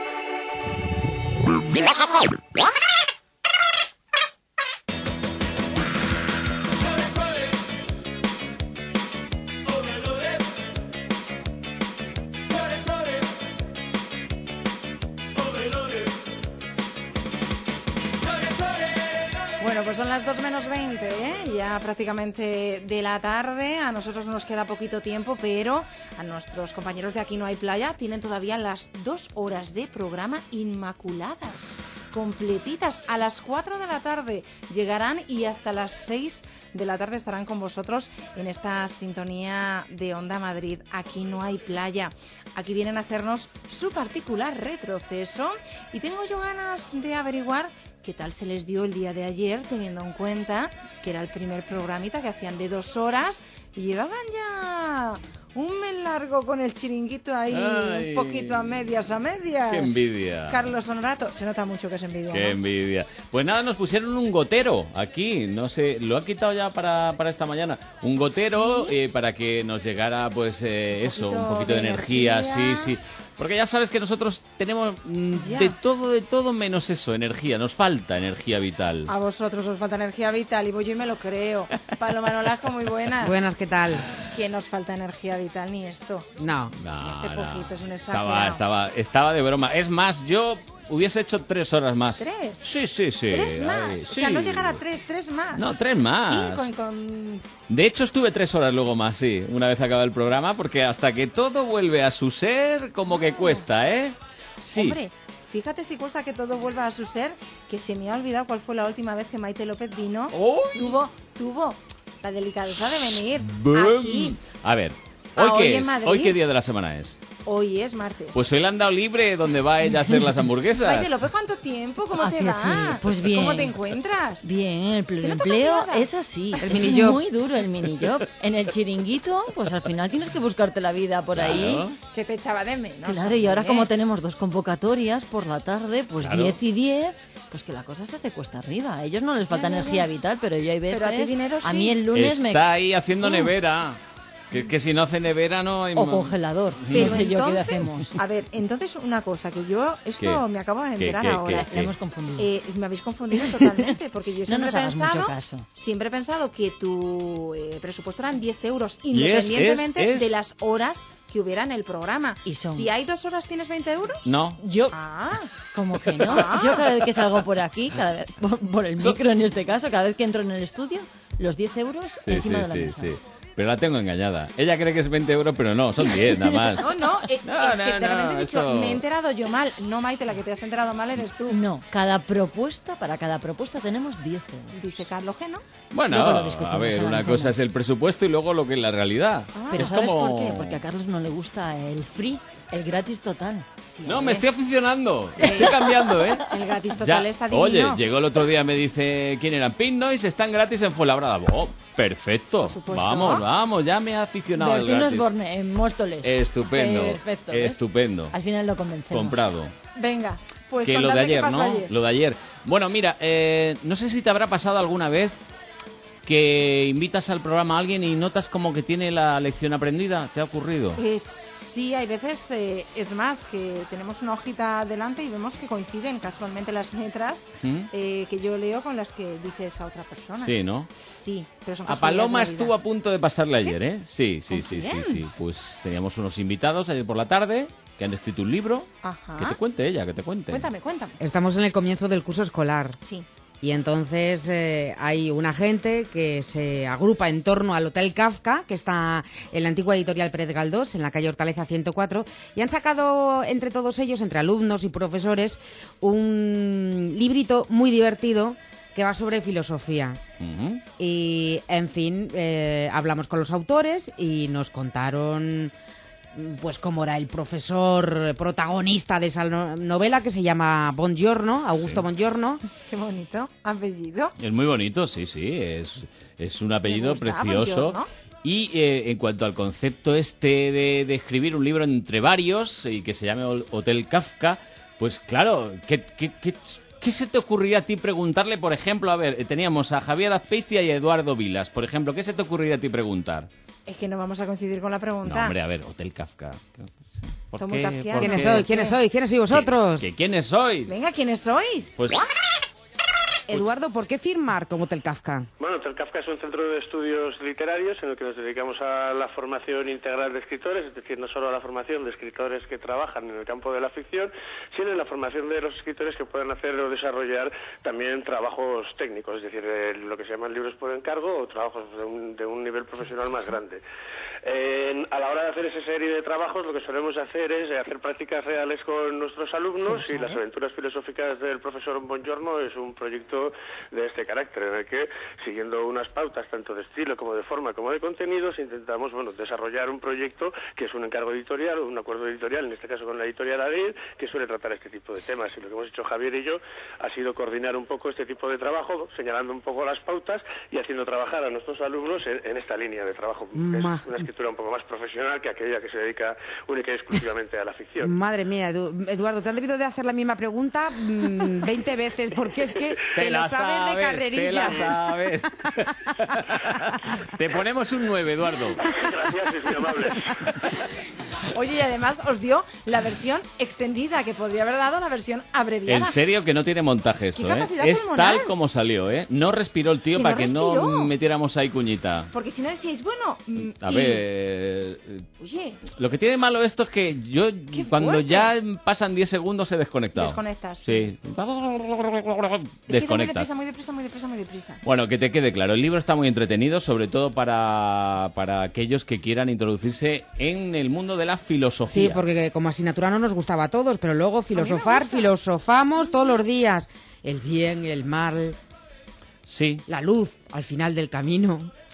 Bueno, pues son las dos menos veinte, ¿eh? Ya prácticamente de la tarde. A nosotros nos queda poquito tiempo, pero a nuestros compañeros de Aquí No Hay Playa tienen todavía las dos horas de programa inmaculadas, completitas. A las cuatro de la tarde llegarán y hasta las seis de la tarde estarán con vosotros en esta sintonía de Onda Madrid. Aquí No Hay Playa. Aquí vienen a hacernos su particular retroceso y tengo yo ganas de averiguar qué tal se les dio el día de ayer, teniendo en cuenta que era el primer programita que hacían de dos horas y llevaban ya un mes largo con el chiringuito ahí, Ay. un poquito a medias, a medias. ¡Qué envidia! Carlos Honorato, se nota mucho que es envidia, ¡Qué ¿no? envidia! Pues nada, nos pusieron un gotero aquí, no sé, lo ha quitado ya para, para esta mañana. Un gotero ¿Sí? eh, para que nos llegara, pues, eh, eso, un poquito poquito de, de energía, energía. sí, sí. Porque ya sabes que nosotros tenemos mm, Ya. de todo, de todo menos eso, energía. Nos falta energía vital. A vosotros os falta energía vital y voy yo y me lo creo. Paloma Nolasco, muy buenas. Buenas, ¿qué tal? ¿Quién nos falta energía vital ni esto? No. No, Este no. poquito es un Estaba, exagerado. estaba, estaba de broma. Es más, yo hubiese hecho tres horas más. ¿Tres? Sí, sí, sí. ¿Tres más? Ay, O sea, sí. no llegar a tres, tres más. No, tres más. Y con, con... De hecho, estuve tres horas luego más, sí, una vez acaba el programa, porque hasta que todo vuelve a su ser, como que cuesta, ¿eh? Sí. Hombre, fíjate si cuesta que todo vuelva a su ser, que se me ha olvidado cuál fue la última vez que Maite López vino. Tuvo, tuvo la delicadeza de venir Bum. aquí. A ver, A ¿hoy Hoy qué en es? Madrid. ¿Hoy qué día de la semana es? Hoy es martes. Pues hoy le han dado libre donde va ella a hacer las hamburguesas. Maite López, ¿cuánto tiempo? ¿Cómo Ah, te que va? sí, pues bien. ¿Cómo te encuentras? Bien, el ¿Que no te pluriempleo ha cambiado? es así. El es minijob. muy duro el minijob. En el chiringuito, pues al final tienes que buscarte la vida por Claro. ahí. Que te echaba de menos. Claro, y ahora hombre. como tenemos dos convocatorias por la tarde, pues Claro. diez y diez, pues que la cosa se hace cuesta arriba. A ellos no les falta Ya, ya, energía ya. vital, pero yo hay veces... Pero a ti dinero a sí. mí el lunes me... Está ahí haciendo Mm. nevera. Que, que si no hace nevera no hay... O ma- congelador. Pero no sé yo qué entonces, hacemos. a ver, entonces una cosa, que yo esto ¿Qué? me acabo de ¿Qué, enterar qué, ahora. qué, La qué? hemos confundido. Eh, me habéis confundido totalmente, porque yo No siempre nos he hagas mucho pensado, caso. siempre he pensado que tu eh, presupuesto eran diez euros, Y es- independientemente es- es- de las horas que hubiera en el programa. Y son- Si hay dos horas, ¿tienes veinte euros? No. Yo... Ah, Como que no. Ah. Yo cada vez que salgo por aquí, cada vez, por, por el micro en este caso, cada vez que entro en el estudio, los diez euros Sí, encima sí, de la sí, mesa. sí. Pero la tengo engañada. Ella cree que es veinte euros, pero no, son diez nada más. no, no, eh, No, es que no, de repente no, he dicho, eso- me he enterado yo mal. No, Maite, la que te has enterado mal eres tú. No, cada propuesta, para cada propuesta tenemos diez euros. Dice Carlos Geno. Bueno, Luego lo discutimos a ver, en la una antena. cosa es el presupuesto y luego lo que es la realidad. Pero es ¿sabes como... por qué? Porque a Carlos no le gusta el free, el gratis total. No, me estoy aficionando. Estoy cambiando, ¿eh? El gratis total Ya. está divino. Oye, llegó el otro día, me dice quién eran. Pink Noise, están gratis en Fuenlabrada. Oh, perfecto. supuesto. Vamos, vamos, ya me he aficionado al Bertino gratis. Osborne en Móstoles. Estupendo. Perfecto. ¿ves? Estupendo. Al final lo convencemos. Comprado. Venga, pues que lo de contadme qué ayer, pasó ¿no? ayer. Lo de ayer. Bueno, mira, eh, no sé si te habrá pasado alguna vez que invitas al programa a alguien y notas como que tiene la lección aprendida. ¿Te ha ocurrido? Eh, sí, hay veces, eh, es más, que tenemos una hojita delante y vemos que coinciden casualmente las letras ¿Mm? eh, que yo leo con las que dice esa otra persona. Sí, ¿no? Sí, pero son A casualidades Paloma de la vida. estuvo a punto de pasarle ayer, ¿eh? Sí, sí, sí, sí, quién? sí. Pues teníamos unos invitados ayer por la tarde que han escrito un libro. Ajá. Que te cuente ella, que te cuente. Cuéntame, cuéntame. Estamos en el comienzo del curso escolar. Sí. Y entonces eh, hay una gente que se agrupa en torno al Hotel Kafka, que está en la antigua editorial Pérez Galdós, en la calle Hortaleza ciento cuatro, y han sacado entre todos ellos, entre alumnos y profesores, un librito muy divertido que va sobre filosofía. Ujú. Y, en fin, eh, hablamos con los autores y nos contaron pues cómo era el profesor protagonista de esa no- novela, que se llama Buongiorno, Augusto Sí. Buongiorno. Qué bonito, apellido. Es muy bonito, sí, sí. Es, es un apellido Me gusta, precioso. Buongiorno. Y eh, en cuanto al concepto este de, de escribir un libro entre varios y que se llame Hol- Hotel Kafka, pues claro, ¿qué, qué, qué, qué se te ocurriría a ti preguntarle, por ejemplo? A ver, eh, teníamos a Javier Azpeitia y a Eduardo Vilas, por ejemplo, ¿qué se te ocurriría a ti preguntar? Es que no vamos a coincidir con la pregunta. No, hombre, a ver, Hotel Kafka. ¿Por Son muy qué? kafkianos. ¿Por ¿Quiénes qué? sois? ¿Quiénes sois? ¿Quiénes sois vosotros? ¿Qué- qué- ¿Quiénes sois? Venga, ¿quiénes sois? Pues Eduardo, ¿por qué firmar como Hotel Kafka? Bueno, Hotel Kafka es un centro de estudios literarios en el que nos dedicamos a la formación integral de escritores, es decir, no solo a la formación de escritores que trabajan en el campo de la ficción, sino en la formación de los escritores que puedan hacer o desarrollar también trabajos técnicos, es decir, eh, lo que se llaman libros por encargo o trabajos de un, de un nivel profesional más grande. Eh, a la hora de hacer esa serie de trabajos, lo que solemos hacer es eh, hacer prácticas reales con nuestros alumnos, y las aventuras filosóficas del profesor Buongiorno es un proyecto de este carácter, en el que, siguiendo unas pautas tanto de estilo como de forma como de contenidos, intentamos bueno desarrollar un proyecto que es un encargo editorial o un acuerdo editorial, en este caso con la editorial Adil, que suele tratar este tipo de temas. Y lo que hemos hecho Javier y yo ha sido coordinar un poco este tipo de trabajo, señalando un poco las pautas y haciendo trabajar a nuestros alumnos en, en esta línea de trabajo. Ma- Es una escritura un poco más profesional que aquella que se dedica única y exclusivamente a la ficción. Madre mía, Edu- Eduardo, te han debido de hacer la misma pregunta mm, veinte veces, porque es que te, Te lo la sabes, de sabes, carrerilla. te la sabes. Te ponemos un nueve, Eduardo. Gracias, es muy amable. Oye, y además os dio la versión extendida, que podría haber dado la versión abreviada. En serio que no tiene montaje esto, ¿Qué ¿eh? capacidad Es pulmonar? tal como salió, ¿eh? No respiró el tío Que para no que respiró. no metiéramos ahí cuñita. Porque si no decíais, bueno... mm, A y- ver, eh, Oye, lo que tiene malo esto es que yo cuando fuerte. ya pasan diez segundos he desconectado. Desconectas. Sí. es que va muy Desconectas. deprisa, muy deprisa, muy deprisa, muy deprisa. Bueno, que te quede claro, el libro está muy entretenido, sobre todo para, para aquellos que quieran introducirse en el mundo de la filosofía. Sí, porque como asignatura no nos gustaba a todos, pero luego filosofar, filosofamos todos los días. El bien, el mal, Sí. la luz al final del camino.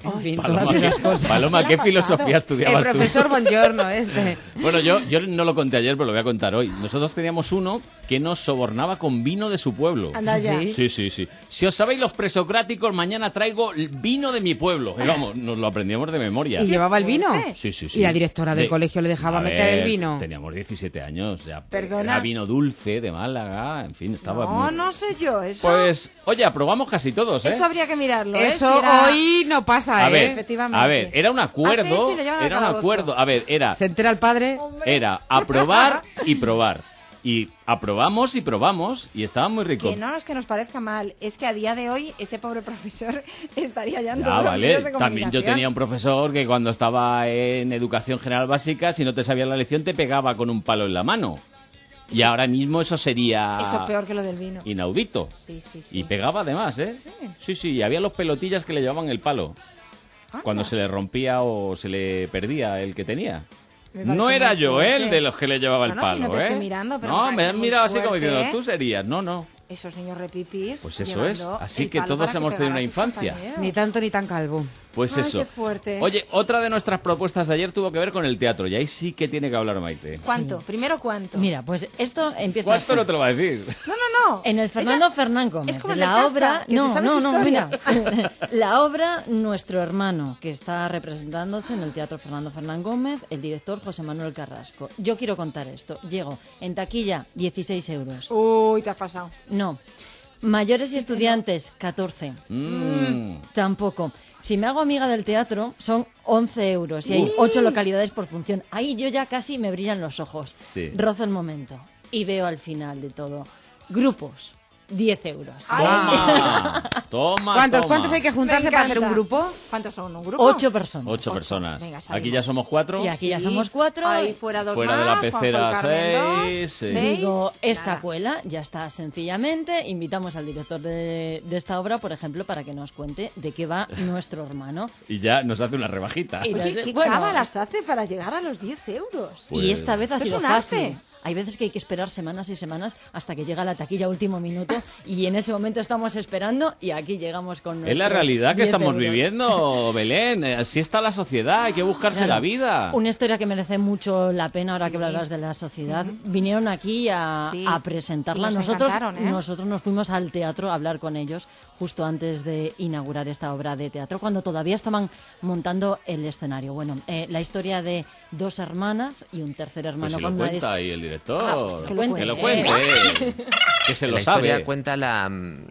En fin, Paloma, todas esas ¿qué, cosas. Paloma, ¿qué filosofía estudiabas El tú? profesor Buongiorno, este. Bueno, yo, yo no lo conté ayer, pero lo voy a contar hoy. Nosotros teníamos uno que nos sobornaba con vino de su pueblo. Anda ya. ¿Sí? Sí, sí, sí. Si os sabéis los presocráticos, mañana traigo el vino de mi pueblo. Y vamos, nos lo aprendíamos de memoria. ¿Y llevaba el vino? Sí, sí, sí. ¿Y la directora del De- colegio le dejaba A meter el ver, vino? Teníamos diecisiete años, ya. Perdona. Era vino dulce de Málaga, en fin, estaba No, muy... no sé yo, eso... Pues, oye, aprobamos casi todos, ¿eh? Eso habría que mirarlo, ¿eh? Eso Si era- hoy no pasa, A ¿eh? ver, Efectivamente. a ver, era un Hace acuerdo, eso y le llevan al era un calabozo. acuerdo. A ver, era, Se entera el padre. era aprobar y probar. Y aprobamos y probamos y estaba muy rico. Que no es que nos parezca mal, es que a día de hoy ese pobre profesor estaría ya en Ya, todos los vale. medios de También yo comunicación. tenía un profesor que cuando estaba en educación general básica, si no te sabías la lección, te pegaba con un palo en la mano. Y ahora mismo eso sería Eso es peor que lo del vino. inaudito. Sí, sí, sí. Y pegaba además, ¿eh? Sí, sí, y había los pelotillas que le llevaban el palo. Cuando se le rompía o se le perdía el que tenía. Me parece No era muy yo, ¿eh? fuerte. El de los que le llevaba el No, no, si palo, no te ¿eh? estoy mirando, pero no, me me parece han muy mirado así como fuerte, diciendo, ¿eh? tú serías. No, no. Esos niños repipis. Pues eso es. llevando Así el que palo todos para hemos que tenido una pegara a sus infancia. compañeros. Ni tanto ni tan calvo. Pues Ay, eso. qué fuerte. Oye, otra de nuestras propuestas de ayer tuvo que ver con el teatro. Y ahí sí que tiene que hablar Maite. ¿Cuánto? Primero, ¿cuánto? Mira, pues esto empieza ¿Cuánto así. no te lo va a decir? No, no, no. En el Fernando Fernán Gómez. es como el de la Kafka, obra, que se no, sabe no, su no, historia. mira. La obra Nuestro Hermano, que está representándose en el Teatro Fernando Fernán Gómez, el director José Manuel Carrasco. Yo quiero contar esto. Llego en taquilla dieciséis euros. Uy, te has pasado. No. Mayores y estudiantes, catorce. Mm. Tampoco. Si me hago amiga del teatro, son once euros y hay ocho localidades por función. Ahí yo ya casi me brillan los ojos. Sí. Rozo el momento y veo al final de todo. Grupos, diez euros. Toma, toma, ¿Cuántos, toma. ¿Cuántos hay que juntarse Me para hacer un encanta. grupo? ¿Cuántos son? ¿Un grupo? Ocho personas. Ocho personas. Venga, salimos. Aquí ya somos cuatro. Y aquí ya Sí. somos cuatro. Ahí fuera dos Fuera más. de la Juanjo y pecera Carmen, dos, seis, sí. seis. Digo, esta Nada. cuela ya está sencillamente. Invitamos al director de, de esta obra, por ejemplo, para que nos cuente de qué va Nuestro Hermano. Y ya nos hace una rebajita. Y nos- Oye, ¿qué bueno, cábalas hace para llegar a los diez euros? Pues- Y esta vez ha Esto es sido un fácil. arte. Hay veces que hay que esperar semanas y semanas hasta que llega la taquilla a último minuto y en ese momento estamos esperando y aquí llegamos con nuestros Es la realidad que diez estamos euros. viviendo, Belén. Eh, Así está la sociedad, hay que buscarse Claro. la vida. Una historia que merece mucho la pena ahora que hablas de la sociedad. Vinieron aquí a, Sí. a presentarla. Y nos nosotros, encantaron, ¿eh? nosotros nos fuimos al teatro a hablar con ellos justo antes de inaugurar esta obra de teatro, cuando todavía estaban montando el escenario. Bueno, eh, la historia de dos hermanas y un tercer Pues hermano si con lo una cuenta dis- ahí el director. Ah, que lo cuente. Que lo cuente. Que se lo la historia sabe. cuenta la... mm,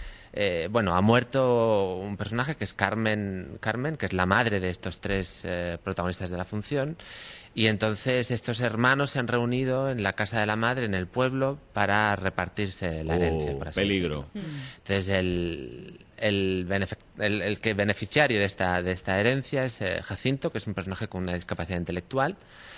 eh, bueno, ha muerto un personaje que es Carmen, Carmen, que es la madre de estos tres eh, protagonistas de la función. Y entonces estos hermanos se han reunido en la casa de la madre, en el pueblo, para repartirse la herencia. Oh, por así peligro. decirlo. Entonces el, el, benefic- el, el que beneficiario de esta, de esta herencia es eh, Jacinto, que es un personaje con una discapacidad intelectual.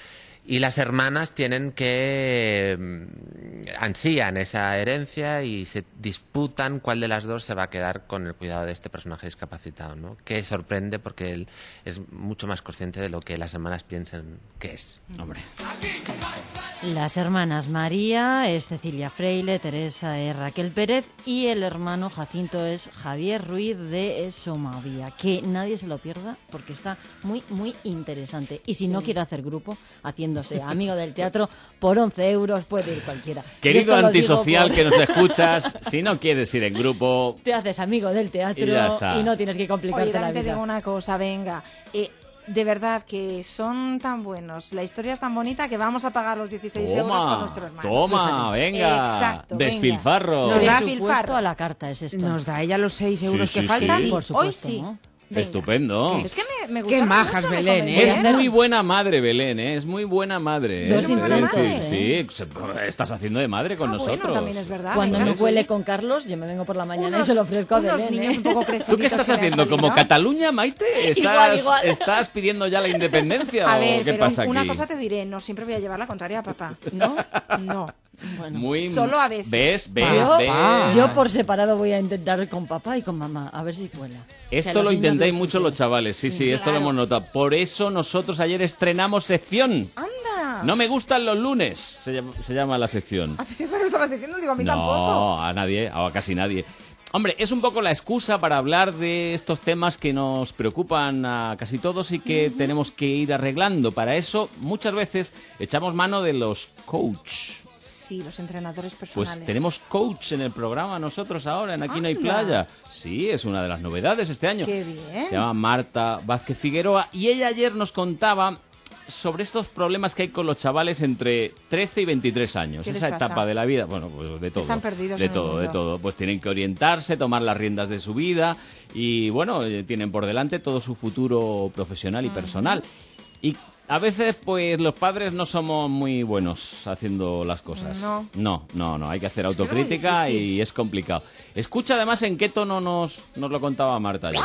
Y las hermanas tienen que mm, ansían esa herencia y se disputan cuál de las dos se va a quedar con el cuidado de este personaje discapacitado, ¿no? Que sorprende porque él es mucho más consciente de lo que las hermanas piensan que es. Hombre. Las hermanas María es Cecilia Freile, Teresa es Raquel Pérez y el hermano Jacinto es Javier Ruiz de Somavía. Que nadie se lo pierda porque está muy, muy interesante. Y si no quiere hacer grupo, haciéndose amigo del teatro, por once euros puede ir cualquiera. Y Querido esto lo digo antisocial por- que nos escuchas, si no quieres ir en grupo, Te haces amigo del teatro Y ya está. y no tienes que complicarte Oye, la también te vida. digo una cosa, venga. Eh, de verdad que son tan buenos, la historia es tan bonita que vamos a pagar los dieciséis euros con toma, nuestro hermano. toma, venga, Exacto, venga. despilfarro. Nos da Presupuesto pilfarro. a la carta es esto. Nos da ella los seis Sí, euros sí, que faltan. sí. Por Hoy supuesto, sí. ¿no? Venga. Estupendo. Es que me, me Qué gustaron majas, mucho, me Belén, ¿eh? Es convencieron. muy buena madre, Belén, ¿eh? Es muy buena madre. ¿eh? Dos Es intentos, decir, ¿eh? sí, se- estás haciendo de madre con Ah, bueno, nosotros. también es verdad. Cuando venga, me sí. huele con Carlos, yo me vengo por la mañana Unos- y se lo ofrezco a unos Belén, niños ¿eh? un poco creciditos ¿Tú qué estás que le haciendo? han ¿Como salido. Cataluña, Maite? ¿Estás, Igual, igual. ¿Estás pidiendo ya la independencia A o ver, qué pero pasa aquí? una cosa te diré, no siempre voy a llevar la contraria a papá. ¿No? No. Bueno, Muy... Solo a veces. ¿Ves? ¿Ves? yo, ¿Ves? yo por separado voy a intentar con papá y con mamá, a ver si cuela. Que a Esto los lo niños intentáis les mucho funciona. los chavales, sí, sí, esto lo claro. hemos notado. Por eso nosotros ayer estrenamos sección. ¡Anda! No me gustan los lunes, se llama, se llama la sección. Ah, pues sí, pero estabas diciendo, digo, a mí No, tampoco. a nadie, a casi nadie. Hombre, es un poco la excusa para hablar de estos temas que nos preocupan a casi todos y que uh-huh. tenemos que ir arreglando. Para eso, muchas veces echamos mano de los coach. Sí, los entrenadores personales. Pues tenemos coach en el programa nosotros ahora, en Aquí no hay playa. Sí, es una de las novedades este año. ¡Qué bien! Se llama Marta Vázquez Figueroa y ella ayer nos contaba sobre estos problemas que hay con los chavales entre trece y veintitrés años. ¿Qué les Esa pasa? etapa de la vida, bueno, pues de todo. Están perdidos de en el todo, de mundo. todo. Pues tienen que orientarse, tomar las riendas de su vida y, bueno, eh, tienen por delante todo su futuro profesional y Ujú. personal. Y a veces, pues, los padres no somos muy buenos haciendo las cosas. No. No, no, no. Hay que hacer Es que es muy autocrítica difícil. y es complicado. Escucha, además, en qué tono nos, nos lo contaba Marta ayer.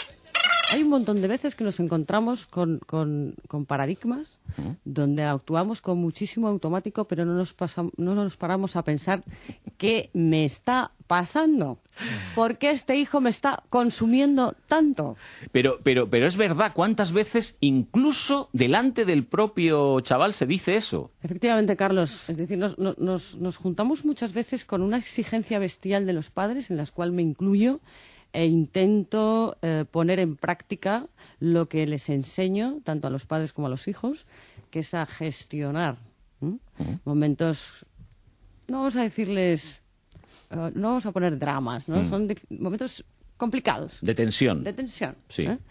Hay un montón de veces que nos encontramos con, con, con paradigmas donde actuamos con muchísimo automático, pero no nos, pasam- no nos paramos a pensar qué me está pasando. ¿Por qué este hijo me está consumiendo tanto? Pero, pero, pero es verdad, ¿cuántas veces incluso delante del propio chaval se dice eso? Efectivamente, Carlos. Es decir, nos, nos- nos, nos juntamos muchas veces con una exigencia bestial de los padres, en la cual me incluyo, e intento eh, poner en práctica lo que les enseño, tanto a los padres como a los hijos, que es a gestionar ¿m? momentos, no vamos a decirles, eh, no vamos a poner dramas, ¿no? Mm. Son dif- momentos complicados. De tensión. De tensión. Sí. ¿eh?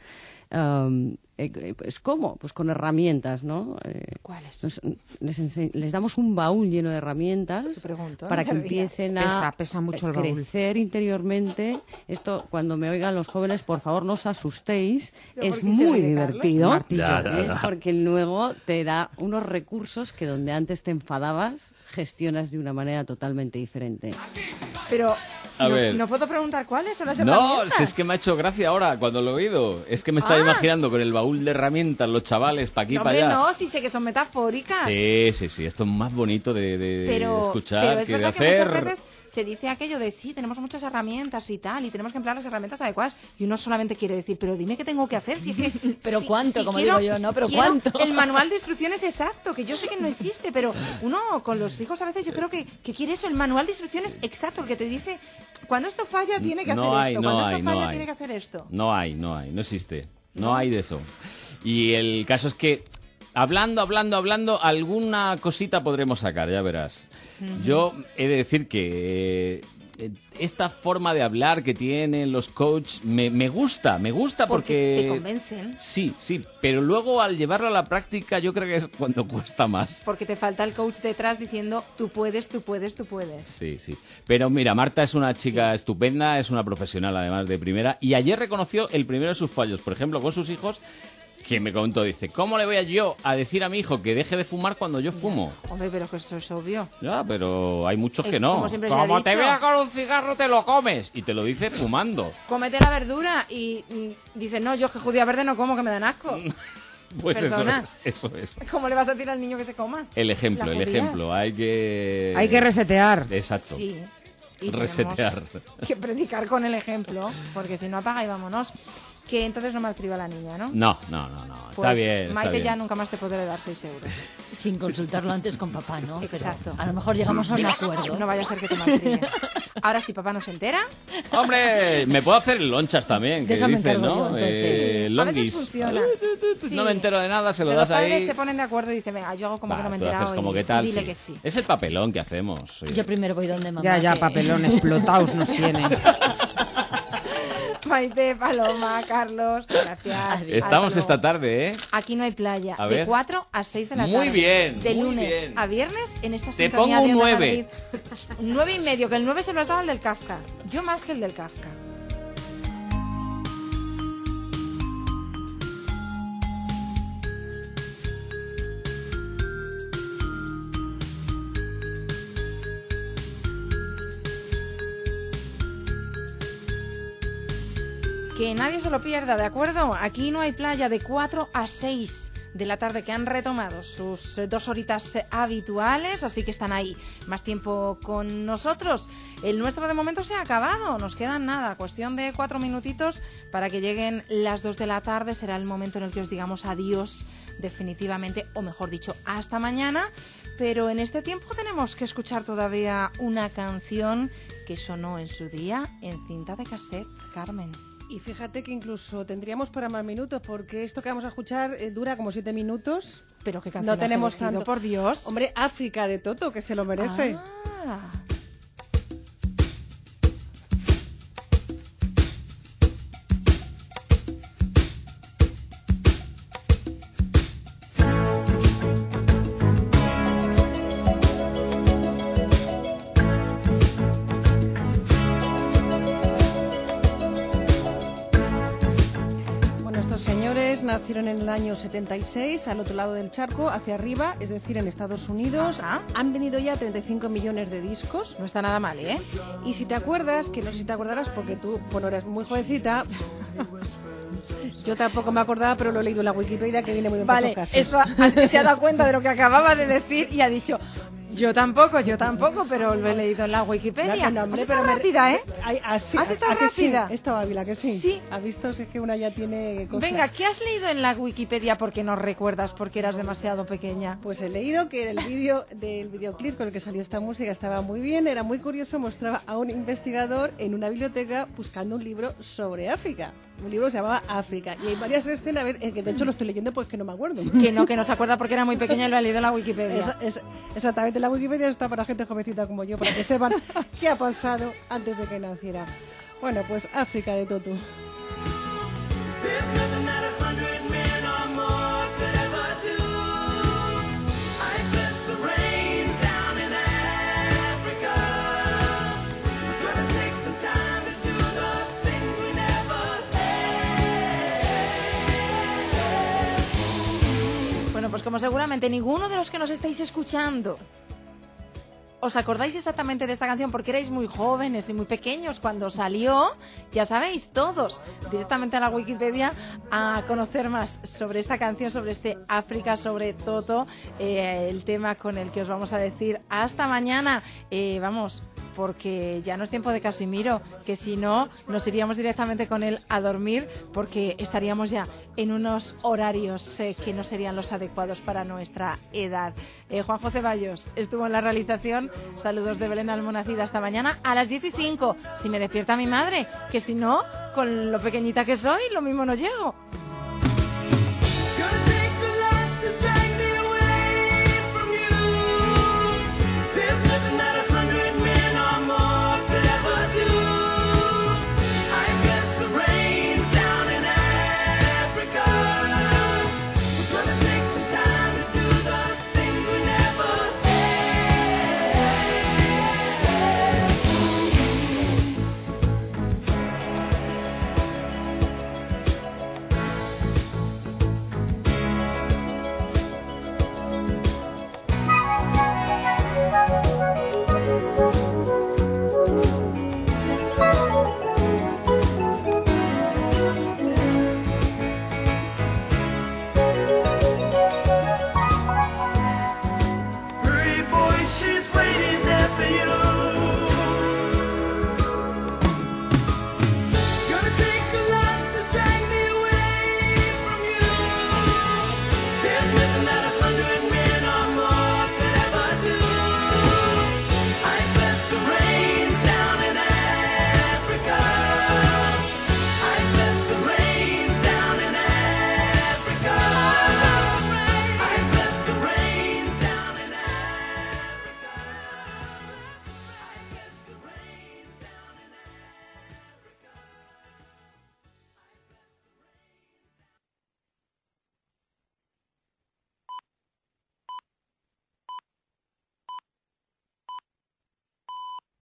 Um, eh, pues ¿cómo? Pues con herramientas, ¿no? Eh, ¿Cuáles? nos- les, ense- les damos un baúl lleno de herramientas pregunto, para no que te rías. empiecen a Pesa, pesa mucho el baúl. crecer interiormente. Esto, cuando me oigan los jóvenes, por favor, no os asustéis. ¿Pero Es por qué se muy ríe, Carlos? divertido, Martillo. Ya, ya, ¿eh? ya. porque luego te da unos recursos que donde antes te enfadabas, gestionas de una manera totalmente diferente. Pero A no, ver. no puedo preguntar cuáles son las No, herramientas. si es que me ha hecho gracia ahora cuando lo he oído. Es que me estaba Ah. imaginando con el baúl de herramientas, los chavales, para aquí, No, para hombre, allá. no, sí sé que son metafóricas. Sí, sí, sí. Esto es más bonito de, de Pero, escuchar pero es que de verdad que hacer. muchas veces se dice aquello de sí, tenemos muchas herramientas y tal, y tenemos que emplear las herramientas adecuadas. Y uno solamente quiere decir, pero dime qué tengo que hacer. Si es que, Pero si- cuánto, si como quiero- digo yo, ¿no? Pero quiero cuánto. El manual de instrucciones exacto, que yo sé que no existe, pero uno con los hijos a veces yo creo que, que quiere eso, el manual de instrucciones exacto, el que te dice, cuando esto falla tiene que No hacer hay, esto, no cuando hay, esto no falla hay. tiene que hacer esto. No hay, no hay, no existe. No hay de eso. Y el caso es que, hablando, hablando, hablando, alguna cosita podremos sacar, ya verás. Yo he de decir que eh, esta forma de hablar que tienen los coaches me, me gusta, me gusta porque... Te convencen. Sí, sí, pero luego al llevarlo a la práctica yo creo que es cuando cuesta más. Porque te falta el coach detrás diciendo, tú puedes, tú puedes, tú puedes. Sí, sí. Pero mira, Marta es una chica estupenda, es una profesional además de primera, y ayer reconoció el primero de sus fallos, por ejemplo, con sus hijos, que me contó, dice, ¿cómo le voy a yo a decir a mi hijo que deje de fumar cuando yo fumo? Hombre, pero que eso es obvio. Ya, pero hay muchos Eh, que no. como siempre se ha Como te dicho. vea con un cigarro te lo comes, y te lo dice fumando. Cómete la verdura y mm, dices, no, yo es que judía verde no como, que me dan asco. Pues Perdona. eso es, eso es. ¿Cómo le vas a decir al niño que se coma? El ejemplo, Las el judías. ejemplo. Hay que... Hay que resetear. Exacto. Sí. Y Resetear. tenemos que predicar con el ejemplo, porque si no apaga y vámonos. Que entonces no malcriba a la niña, ¿no? No, no, no, no. Está Pues, bien, está Maite bien. ya nunca más te podré dar seis euros. Sin consultarlo antes con papá, ¿no? Pero Exacto. a lo mejor llegamos a un acuerdo. No vaya a ser que te malcribe. Ahora, si papá no se entera, Hombre, me puedo hacer lonchas también, De que eso me dicen, encargo ¿no? yo, entonces. Eh, a longis. veces funciona. Sí. No me entero de nada, se lo Pero das los padres ahí. se ponen de acuerdo y dicen, venga, yo hago como Va, que no me he tú enterado haces como y, que tal, y dile sí. que sí. Es el papelón que hacemos. sí. Yo primero voy donde mamá. Ya, ya, que- papelón, explotaos nos tiene. Maite, Paloma, Carlos, gracias. Estamos Hasta esta luego. tarde, ¿eh? Aquí no hay playa. A de ver. cuatro a seis de la Muy tarde. bien, De muy lunes bien. a viernes en esta Te sintonía pongo de un Onda nueve. Madrid. Un nueve y medio, que el nueve se lo has dado al del Kafka. Yo más que el del Kafka. Que nadie se lo pierda, ¿de acuerdo? Aquí no hay playa de cuatro a seis de la tarde, que han retomado sus dos horitas habituales, así que están ahí más tiempo con nosotros. El nuestro de momento se ha acabado, nos quedan nada, cuestión de cuatro minutitos para que lleguen las dos de la tarde. Será el momento en el que os digamos adiós definitivamente, o mejor dicho, hasta mañana. Pero en este tiempo tenemos que escuchar todavía una canción que sonó en su día en cinta de cassette, Carmen. Y fíjate que incluso tendríamos para más minutos, porque esto que vamos a escuchar eh, dura como siete minutos. Pero qué canción no tenemos has elegido, tanto. por Dios. Hombre, África de Toto, que se lo merece. Ah. Nacieron en el año setenta y seis, al otro lado del charco, hacia arriba, es decir, en Estados Unidos. Ajá. Han vendido ya treinta y cinco millones de discos. No está nada mal, ¿eh? Y si te acuerdas, que no sé si te acordarás porque tú, bueno, eres muy jovencita. Yo tampoco me acordaba, pero lo he leído en la Wikipedia, que viene muy bien por Vale, casos. esto antes se ha dado cuenta de lo que acababa de decir y ha dicho... Yo tampoco, yo tampoco, pero lo he leído en la Wikipedia. Ya, no, hombre, Has estado pero me- rápida, ¿eh? Ay, así, ¿Has estado ¿a que sí? rápida? Estaba Ávila, que sí. Sí. ¿Has visto? Si es que una ya tiene cosas. Venga, ¿qué has leído en la Wikipedia porque no recuerdas porque eras demasiado pequeña? Pues he leído que el vídeo del videoclip con el que salió esta música estaba muy bien, era muy curioso, mostraba a un investigador en una biblioteca buscando un libro sobre África. Un libro que se llamaba África. Y hay varias escenas, a ver, es que de hecho lo estoy leyendo porque no me acuerdo. Que no, que no se acuerda porque era muy pequeña y lo ha leído en la Wikipedia. Esa- es- exactamente, la Wikipedia está para gente jovencita como yo, para que sepan qué ha pasado antes de que naciera. Bueno, pues África de Toto. Bueno, pues como seguramente ninguno de los que nos estáis escuchando os acordáis exactamente de esta canción porque erais muy jóvenes y muy pequeños cuando salió, ya sabéis todos, directamente a la Wikipedia a conocer más sobre esta canción, sobre este África, sobre Toto, eh, el tema con el que os vamos a decir hasta mañana. Eh, vamos, porque ya no es tiempo de Casimiro, que si no nos iríamos directamente con él a dormir porque estaríamos ya en unos horarios eh, que no serían los adecuados para nuestra edad. Eh, Juanjo Ceballos estuvo en la realización. Saludos de Belén Almonacida hasta mañana a las diez y cinco. Si me despierta mi madre, que si no, con lo pequeñita que soy, lo mismo no llego.